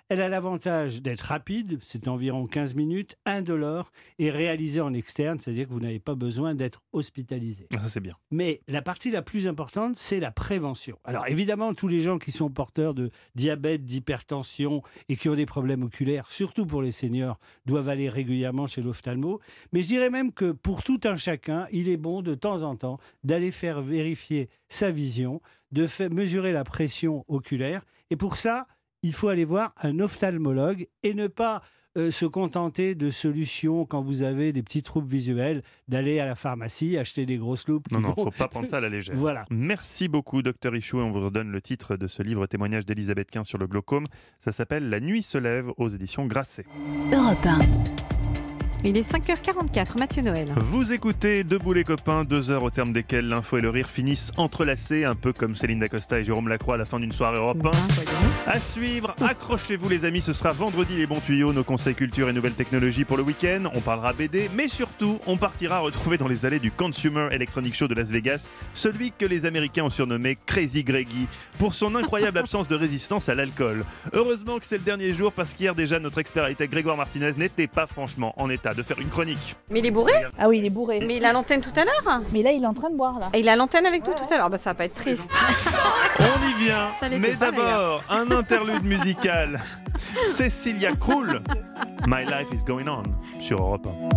Elle a l'avantage d'être rapide, c'est environ quinze minutes, indolore et réalisée en externe, c'est-à-dire que vous n'avez pas besoin d'être hospitalisé. Ah, ça c'est bien. Mais la partie la plus importante, c'est la prévention. Alors évidemment, tous les gens qui sont porteurs de diabète, d'hypertension et qui ont des problèmes oculaires, surtout pour les seniors, doivent aller régulièrement chez l'ophtalmo. Mais je dirais même que pour tout un chacun, il est bon de temps en temps d'aller faire vérifier sa vision, de faire mesurer la pression oculaire. Et pour ça, il faut aller voir un ophtalmologue et ne pas euh, se contenter de solutions quand vous avez des petits troubles visuels, d'aller à la pharmacie, acheter des grosses loupes. Non, non, il ne faut pas prendre ça à la légère. Voilà. Merci beaucoup, docteur Ichou. Et on vous redonne le titre de ce livre, témoignage d'Elisabeth Quint sur le glaucome. Ça s'appelle La nuit se lève aux éditions Grasset. Europe un. Il est cinq heures quarante-quatre, Mathieu Noël. Vous écoutez Debout les copains, deux heures au terme desquelles l'info et le rire finissent entrelacés, un peu comme Céline Dacosta et Jérôme Lacroix à la fin d'une soirée Europe un. À suivre, accrochez-vous les amis, ce sera vendredi les bons tuyaux, nos conseils culture et nouvelles technologies pour le week-end. On parlera B D, mais surtout, on partira retrouver dans les allées du Consumer Electronic Show de Las Vegas, celui que les Américains ont surnommé Crazy Greggy, pour son incroyable absence de résistance à l'alcool. Heureusement que c'est le dernier jour, parce qu'hier déjà, notre expert high-tech Grégoire Martinez n'était pas franchement en état de faire une chronique. Mais il est bourré ? Ah oui, il est bourré. Mais il a l'antenne tout à l'heure ? Mais là, il est en train de boire, là. Et il a l'antenne avec nous tout à l'heure. Bah, ça va pas être triste. On y vient, Ça l'était mais pas, d'abord, un interlude musical. Cecilia Krull, My Life is Going On, sur Europe un.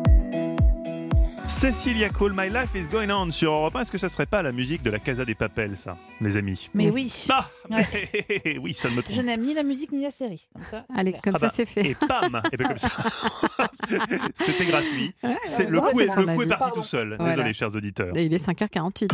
Cecilia Krull, My Life is Going On, sur Europe un. Est-ce que ça serait pas la musique de la Casa des Papel, ça, les amis ? Mais oui. Ah, Ouais. mais oui, ça ne me trompe. Je n'aime ni la musique ni la série. Comme ça, c'est Allez, clair. comme Ah ça, bah, c'est fait. Et pam, et bien comme ça. C'était gratuit. Ouais, C'est, ouais, le ouais, coup, c'est est, son le coup est avis. parti Pardon. tout seul. Voilà. Désolé, chers auditeurs. Et il est cinq heures quarante-huit.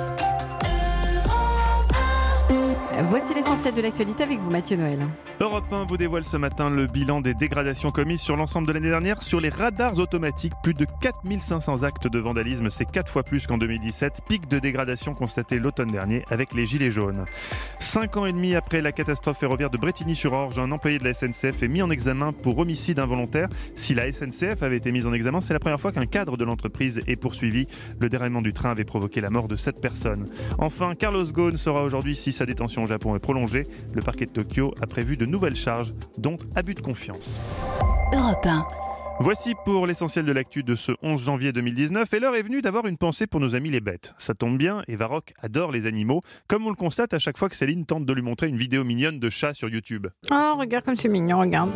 Voici l'essentiel de l'actualité avec vous, Mathieu Noël. Europe un vous dévoile ce matin le bilan des dégradations commises sur l'ensemble de l'année dernière sur les radars automatiques. Plus de quatre mille cinq cents actes de vandalisme, c'est quatre fois plus qu'en deux mille dix-sept. Pic de dégradation constaté l'automne dernier avec les gilets jaunes. Cinq ans et demi après la catastrophe ferroviaire de Brétigny-sur-Orge, un employé de la S N C F est mis en examen pour homicide involontaire. Si la S N C F avait été mise en examen, c'est la première fois qu'un cadre de l'entreprise est poursuivi. Le déraillement du train avait provoqué la mort de sept personnes. Enfin, Carlos Ghosn saura aujourd'hui si sa détention au Japon est prolongée. Le parquet de Tokyo a prévu de nouvelles charges, dont abus de confiance. Europe un. Voici pour l'essentiel de l'actu de ce onze janvier deux mille dix-neuf, et l'heure est venue d'avoir une pensée pour nos amis les bêtes. Ça tombe bien, Eva Rock adore les animaux, comme on le constate à chaque fois que Céline tente de lui montrer une vidéo mignonne de chat sur YouTube. Oh, regarde comme c'est mignon, regarde.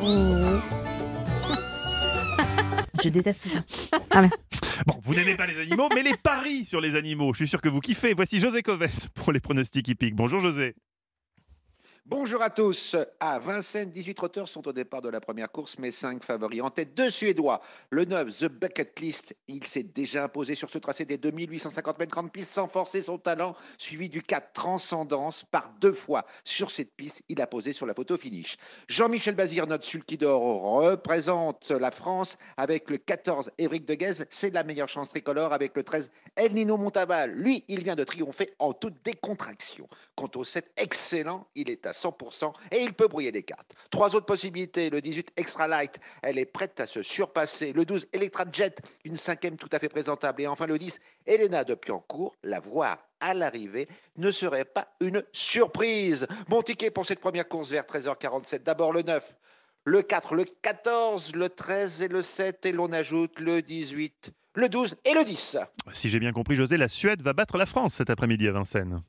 Je déteste ça. Ah mais... Bon, vous n'aimez pas les animaux, mais les paris sur les animaux, je suis sûr que vous kiffez. Voici José Coves pour les pronostics hippiques. Bonjour José. Bonjour à tous. À Vincennes, dix-huit trotteurs sont au départ de la première course, mais cinq favoris en tête. Deux Suédois. Le neuf, The Bucket List, il s'est déjà imposé sur ce tracé des deux mille huit cent cinquante mètres grande piste sans forcer son talent, suivi du quatre, Transcendance, par deux fois. Sur cette piste, il a posé sur la photo finish. Jean-Michel Bazir, notre sulky d'or, représente la France avec le quatorze, Éric Deguez. C'est la meilleure chance tricolore avec le treize, El Nino Montabal. Lui, il vient de triompher en toute décontraction. Quant au sept, excellent, il est à cent pour cent et il peut brouiller les cartes. Trois autres possibilités. Le dix-huit, Extra Light, elle est prête à se surpasser. Le douze, Electra Jet, une cinquième tout à fait présentable. Et enfin le dix, Elena de Piancourt, la voir à l'arrivée ne serait pas une surprise. Bon ticket pour cette première course vers treize heures quarante-sept. D'abord le neuf, le quatre, le quatorze, le treize et le sept. Et l'on ajoute le dix-huit, le douze et le dix. Si j'ai bien compris José, la Suède va battre la France cet après-midi à Vincennes.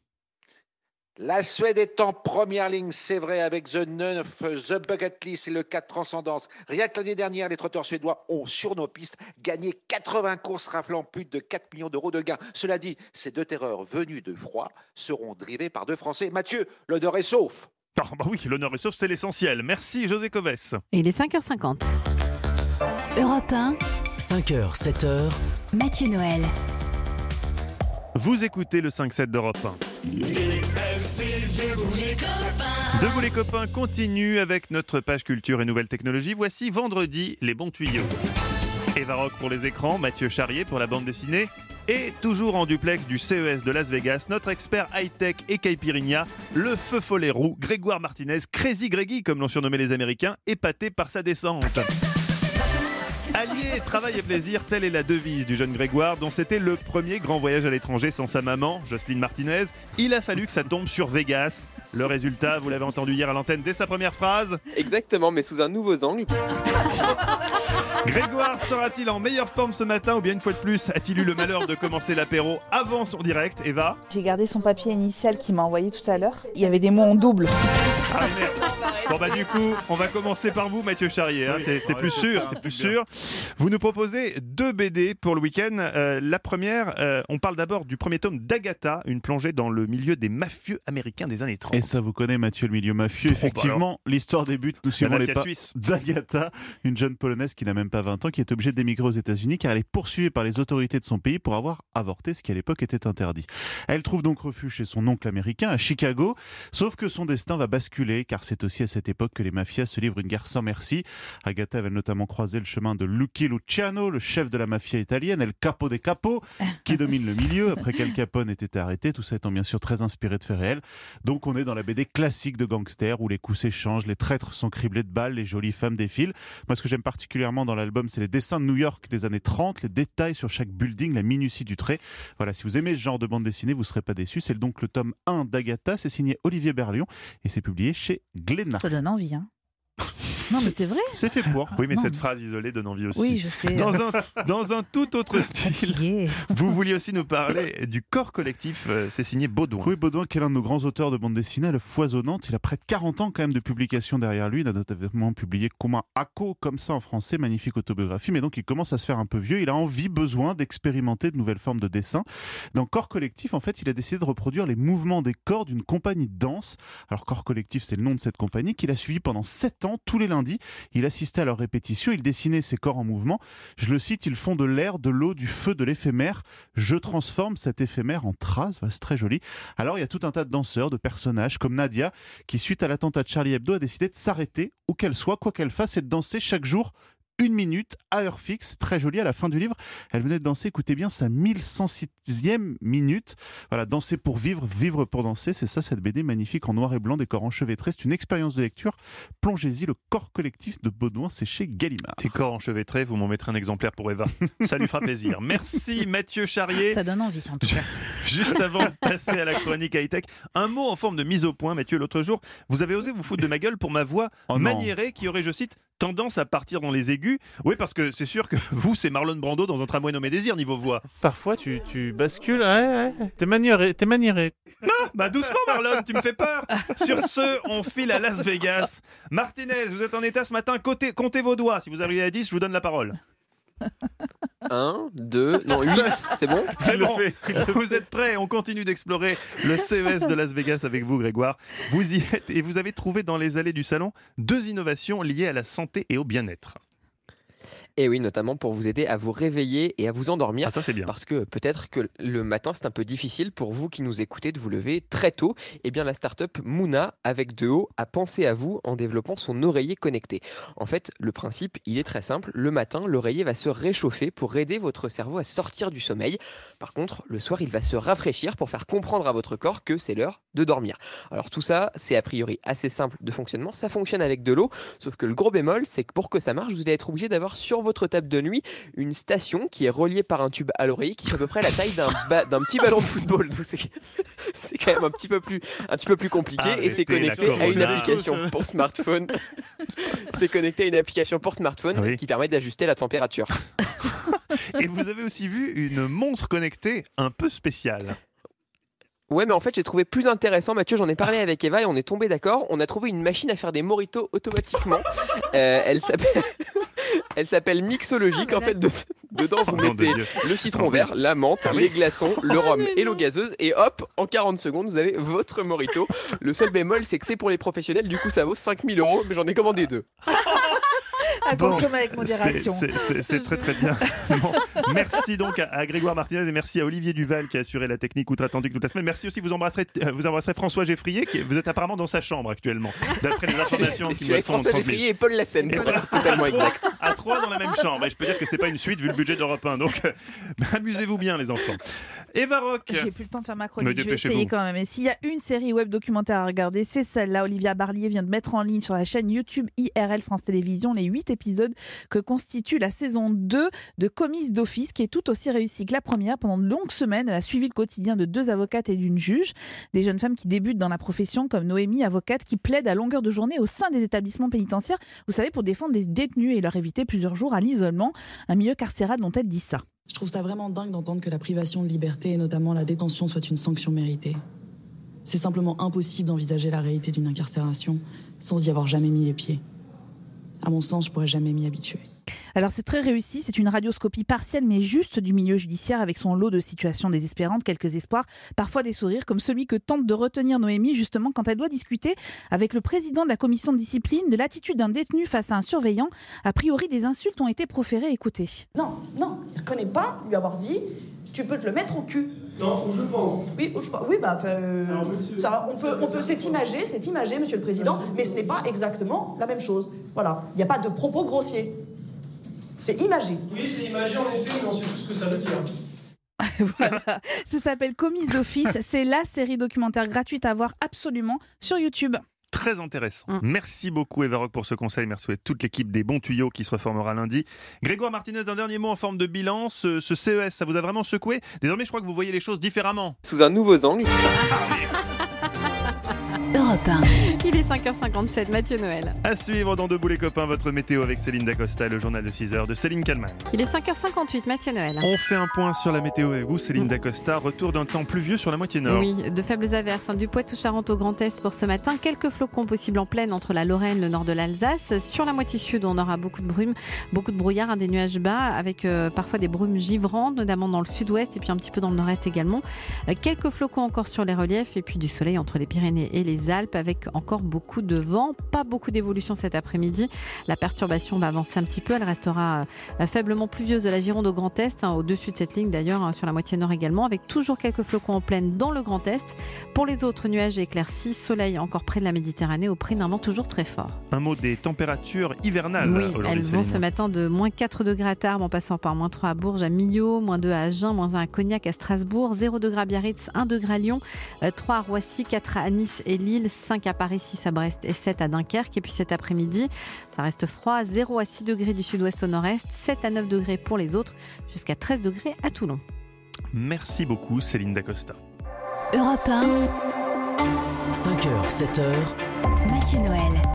La Suède est en première ligne, c'est vrai, avec The neuf, The Bucket List et le quatre, Transcendance. Rien que l'année dernière, les trotteurs suédois ont, sur nos pistes, gagné quatre-vingts courses raflant plus de quatre millions d'euros de gains. Cela dit, ces deux terreurs venues de froid seront drivées par deux Français. Mathieu, l'honneur est sauf. Oh, bah oui, l'honneur est sauf, c'est l'essentiel. Merci José Coves. Et il est cinq heures cinquante. Europe un. cinq heures, sept heures. Mathieu Noël. Vous écoutez le cinq sept d'Europe un. Debout les copains. Debout les copains continue avec notre page culture et nouvelles technologies. Voici vendredi les bons tuyaux. Eva Rock pour les écrans, Mathieu Charrier pour la bande dessinée. Et toujours en duplex du C E S de Las Vegas, notre expert high-tech et caipirinha, le feu follet roux, Grégoire Martinez, Crazy Greggy comme l'ont surnommé les Américains, épaté par sa descente. Allier, travail et plaisir, telle est la devise du jeune Grégoire, dont c'était le premier grand voyage à l'étranger sans sa maman, Jocelyne Martinez. Il a fallu que ça tombe sur Vegas. Le résultat, vous l'avez entendu hier à l'antenne dès sa première phrase. Exactement, mais sous un nouveau angle. Grégoire sera-t-il en meilleure forme ce matin ou bien une fois de plus a-t-il eu le malheur de commencer l'apéro avant son direct? Eva? J'ai gardé son papier initial qu'il m'a envoyé tout à l'heure. Il y avait des mots en double. Ah merde. Bon bah du coup, on va commencer par vous, Mathieu Charrier. Hein. Oui, c'est, c'est plus sûr, c'est plus sûr. Vous nous proposez deux B D pour le week-end. Euh, la première, euh, on parle d'abord du premier tome d'Agatha, une plongée dans le milieu des mafieux américains des années trente. Et ça vous connaît, Mathieu, le milieu mafieux. Effectivement, bah l'histoire débute, nous suivons les pas suisse. d'Agatha, une jeune Polonaise qui n'a même pas vingt ans, qui est obligée d'émigrer aux États-Unis car elle est poursuivie par les autorités de son pays pour avoir avorté, ce qui à l'époque était interdit. Elle trouve donc refuge chez son oncle américain à Chicago, sauf que son destin va basculer car c'est aussi à cette époque que les mafias se livrent une guerre sans merci. Agatha va notamment croiser le chemin de Lucky Luciano, le chef de la mafia italienne, El Capo des Capos, qui domine le milieu après qu'Al Capone ait été arrêté, tout ça étant bien sûr très inspiré de faits réels. Donc on est dans la B D classique de gangsters où les coups s'échangent, les traîtres sont criblés de balles, les jolies femmes défilent. Moi ce que j'aime particulièrement dans l'album, c'est les dessins de New York des années trente, les détails sur chaque building, la minutie du trait. Voilà, si vous aimez ce genre de bande dessinée, vous ne serez pas déçus. C'est donc le tome un d'Agatha, c'est signé Olivier Berlion et c'est publié chez Glénat. Ça donne envie, hein. Non, mais c'est vrai. C'est fait pour. Oui, mais Non. cette phrase isolée donne envie aussi. Oui, je sais. Dans un, dans un tout autre style, Fatigué. vous vouliez aussi nous parler du Corps Collectif. euh, C'est signé Baudouin. Oui, Baudouin, qui est l'un de nos grands auteurs de bande dessinée, elle est foisonnante. Il a près de quarante ans quand même de publication derrière lui. Il a notamment publié Comment Ako, comme ça en français, magnifique autobiographie. Mais donc il commence à se faire un peu vieux. Il a envie, besoin d'expérimenter de nouvelles formes de dessin. Dans Corps Collectif, en fait, il a décidé de reproduire les mouvements des corps d'une compagnie de danse. Alors Corps Collectif, c'est le nom de cette compagnie qu'il a suivi pendant sept ans, tous les lundis. Il assistait à leurs répétitions, il dessinait ses corps en mouvement. Je le cite, ils font de l'air, de l'eau, du feu, de l'éphémère. Je transforme cet éphémère en trace. Voilà, c'est très joli. Alors il y a tout un tas de danseurs, de personnages comme Nadia, qui suite à l'attentat de Charlie Hebdo a décidé de s'arrêter, où qu'elle soit, quoi qu'elle fasse, et de danser chaque jour une minute à heure fixe, très jolie à la fin du livre. Elle venait de danser, écoutez bien, sa mille cent sixième minute. Voilà, danser pour vivre, vivre pour danser, c'est ça cette B D magnifique en noir et blanc, des corps enchevêtrés. C'est une expérience de lecture. Plongez-y, le Corps Collectif de Baudouin, c'est chez Gallimard. Des corps enchevêtrés, vous m'en mettrez un exemplaire pour Eva. Ça lui fera plaisir. Merci Mathieu Charrier. Ça donne envie, en tout cas. Juste avant de passer à la chronique high-tech, un mot en forme de mise au point, Mathieu. L'autre jour, vous avez osé vous foutre de ma gueule pour ma voix Oh non. maniérée qui aurait, je cite, tendance à partir dans les aigus. Oui, parce que c'est sûr que vous, c'est Marlon Brando dans un tramway nommé Désir niveau voix. Parfois, tu, tu bascules, ouais, ouais. T'es maniéré, t'es maniéré. Ah, bah doucement Marlon, tu me fais peur. Sur ce, on file à Las Vegas. Martinez, vous êtes en état ce matin, comptez, comptez vos doigts. Si vous arrivez à dix, je vous donne la parole. un, deux, non, huit, c'est bon? C'est bon. Vous êtes prêts? On continue d'explorer le C E S de Las Vegas avec vous, Grégoire. Vous y êtes et vous avez trouvé dans les allées du salon deux innovations liées à la santé et au bien-être. Et oui, notamment pour vous aider à vous réveiller et à vous endormir. Ah, ça c'est bien. Parce que peut-être que le matin, c'est un peu difficile pour vous qui nous écoutez de vous lever très tôt. Eh bien, la start-up Moona, avec de haut, a pensé à vous en développant son oreiller connecté. En fait, le principe, il est très simple. Le matin, l'oreiller va se réchauffer pour aider votre cerveau à sortir du sommeil. Par contre, le soir, il va se rafraîchir pour faire comprendre à votre corps que c'est l'heure de dormir. Alors tout ça, c'est a priori assez simple de fonctionnement. Ça fonctionne avec de l'eau, sauf que le gros bémol, c'est que pour que ça marche, vous allez être obligé d'avoir sur votre table de nuit une station qui est reliée par un tube à l'oreille qui fait à peu près la taille d'un, ba- d'un petit ballon de football. Donc c'est, c'est quand même un petit peu plus, un petit peu plus compliqué. Arrêtez et c'est connecté à une application pour smartphone. C'est connecté à une application pour smartphone Oui. qui permet d'ajuster la température. Et vous avez aussi vu une montre connectée un peu spéciale. Ouais, mais en fait, j'ai trouvé plus intéressant, Mathieu, j'en ai parlé avec Eva et on est tombé d'accord. On a trouvé une machine à faire des mojitos automatiquement. Euh, elle s'appelle, elle s'appelle Mixologique. En fait, de- dedans, vous Oh, nom de mettez Dieu. le citron Oh, vert, la menthe, Ah oui. les glaçons, le rhum et l'eau gazeuse. Et hop, en quarante secondes, vous avez votre mojito. Le seul bémol, c'est que c'est pour les professionnels. Du coup, ça vaut cinq mille euros, mais j'en ai commandé deux. À Bon, consommer avec modération. C'est, c'est- c'est- c'est très très bien. Bon, merci donc à, à Grégoire Martinez et merci à Olivier Duval qui a assuré la technique outre-Atlantique toute la semaine. Merci aussi, vous embrasserez, euh, vous embrasserez François Geffrier, qui vous êtes apparemment dans sa chambre actuellement, d'après les informations Je qui suis me avec sont François transmises. Geffrier et Paul Lassène, pour être totalement exact. À trois dans la même chambre. Et je peux dire que c'est pas une suite vu le budget d'Europe un. Donc euh, amusez-vous bien les enfants. Eva Rock. J'ai plus le temps de faire ma Mais chronique, je vais dépêchez-vous. essayer quand même. Et s'il y a une série web documentaire à regarder, c'est celle-là. Olivia Barlier vient de mettre en ligne sur la chaîne YouTube I R L France Télévisions les huit épisodes épisode que constitue la saison deux de Commise d'office, qui est tout aussi réussie que la première. Pendant de longues semaines, elle a suivi le quotidien de deux avocates et d'une juge, des jeunes femmes qui débutent dans la profession, comme Noémie, avocate, qui plaide à longueur de journée au sein des établissements pénitentiaires, vous savez, pour défendre des détenus et leur éviter plusieurs jours à l'isolement, un milieu carcéral dont elle dit ça. Je trouve ça vraiment dingue d'entendre que la privation de liberté, et notamment la détention, soit une sanction méritée. C'est simplement impossible d'envisager la réalité d'une incarcération sans y avoir jamais mis les pieds. À mon sens, je pourrais jamais m'y habituer. Alors c'est très réussi, c'est une radioscopie partielle mais juste du milieu judiciaire avec son lot de situations désespérantes, quelques espoirs, parfois des sourires comme celui que tente de retenir Noémie justement quand elle doit discuter avec le président de la commission de discipline de l'attitude d'un détenu face à un surveillant. A priori des insultes ont été proférées, écoutez. Non, non, il ne reconnaît pas lui avoir dit tu peux te le mettre au cul. Non, où je pense. Oui, où je pense. Oui, bah, euh, ça, on peut, on peut c'est imagé, c'est imagé, Monsieur le Président, mais ce n'est pas exactement la même chose. Voilà, il n'y a pas de propos grossiers. C'est imagé. Oui, c'est imagé en effet, mais on sait tout ce que ça veut dire. Voilà, ça s'appelle Commise d'office. C'est la série documentaire gratuite à voir absolument sur YouTube. Très intéressant. Mmh. Merci beaucoup Eva Rock pour ce conseil. Merci à toute l'équipe des bons tuyaux qui se reformera lundi. Grégoire Martinez, un dernier mot en forme de bilan. Ce, ce C E S, ça vous a vraiment secoué? Désormais, je crois que vous voyez les choses différemment. Sous un nouveau angle. Europe un. Il est cinq heures cinquante-sept, Mathieu Noël. À suivre dans Debout les copains, votre météo avec Céline Dacosta et le journal de six heures de Céline Kallmann. Il est cinq heures cinquante-huit, Mathieu Noël. On fait un point sur la météo avec vous, Céline Dacosta. Retour d'un temps pluvieux sur la moitié nord. Oui, de faibles averses, hein, du Poitou-Charentes au Grand Est pour ce matin. Quelques flocons possibles en pleine entre la Lorraine, le nord de l'Alsace. Sur la moitié sud, on aura beaucoup de brume, beaucoup de brouillard, hein, des nuages bas avec euh, parfois des brumes givrantes, notamment dans le sud-ouest et puis un petit peu dans le nord-est également. Euh, quelques flocons encore sur les reliefs et puis du soleil entre les Pyrénées et les Alpes avec encore beaucoup de vent, pas beaucoup d'évolution cet après-midi. La perturbation va avancer un petit peu, elle restera euh, faiblement pluvieuse de la Gironde au Grand Est, hein, au-dessus de cette ligne d'ailleurs, hein, sur la moitié nord également, avec toujours quelques flocons en pleine dans le Grand Est. Pour les autres, nuages et éclaircies, soleil encore près de la Méditerranée au prix d'un vent toujours très fort. Un mot des températures hivernales. Oui, elles vont ce matin de moins quatre degrés à Tarbes en passant par moins trois à Bourges, à Millau, moins deux à Agen, moins un à Cognac, à Strasbourg, zéro degré à Biarritz, un degré à Lyon, trois à Roissy, quatre à Nice et Lille, cinq à Paris, six à Brest et sept à Dunkerque. Et puis cet après-midi, ça reste froid, zéro à six degrés du sud-ouest au nord-est, sept à neuf degrés pour les autres, jusqu'à treize degrés à Toulon. Merci beaucoup Céline Dacosta. Europe un. cinq heures, sept heures. Mathieu Noël.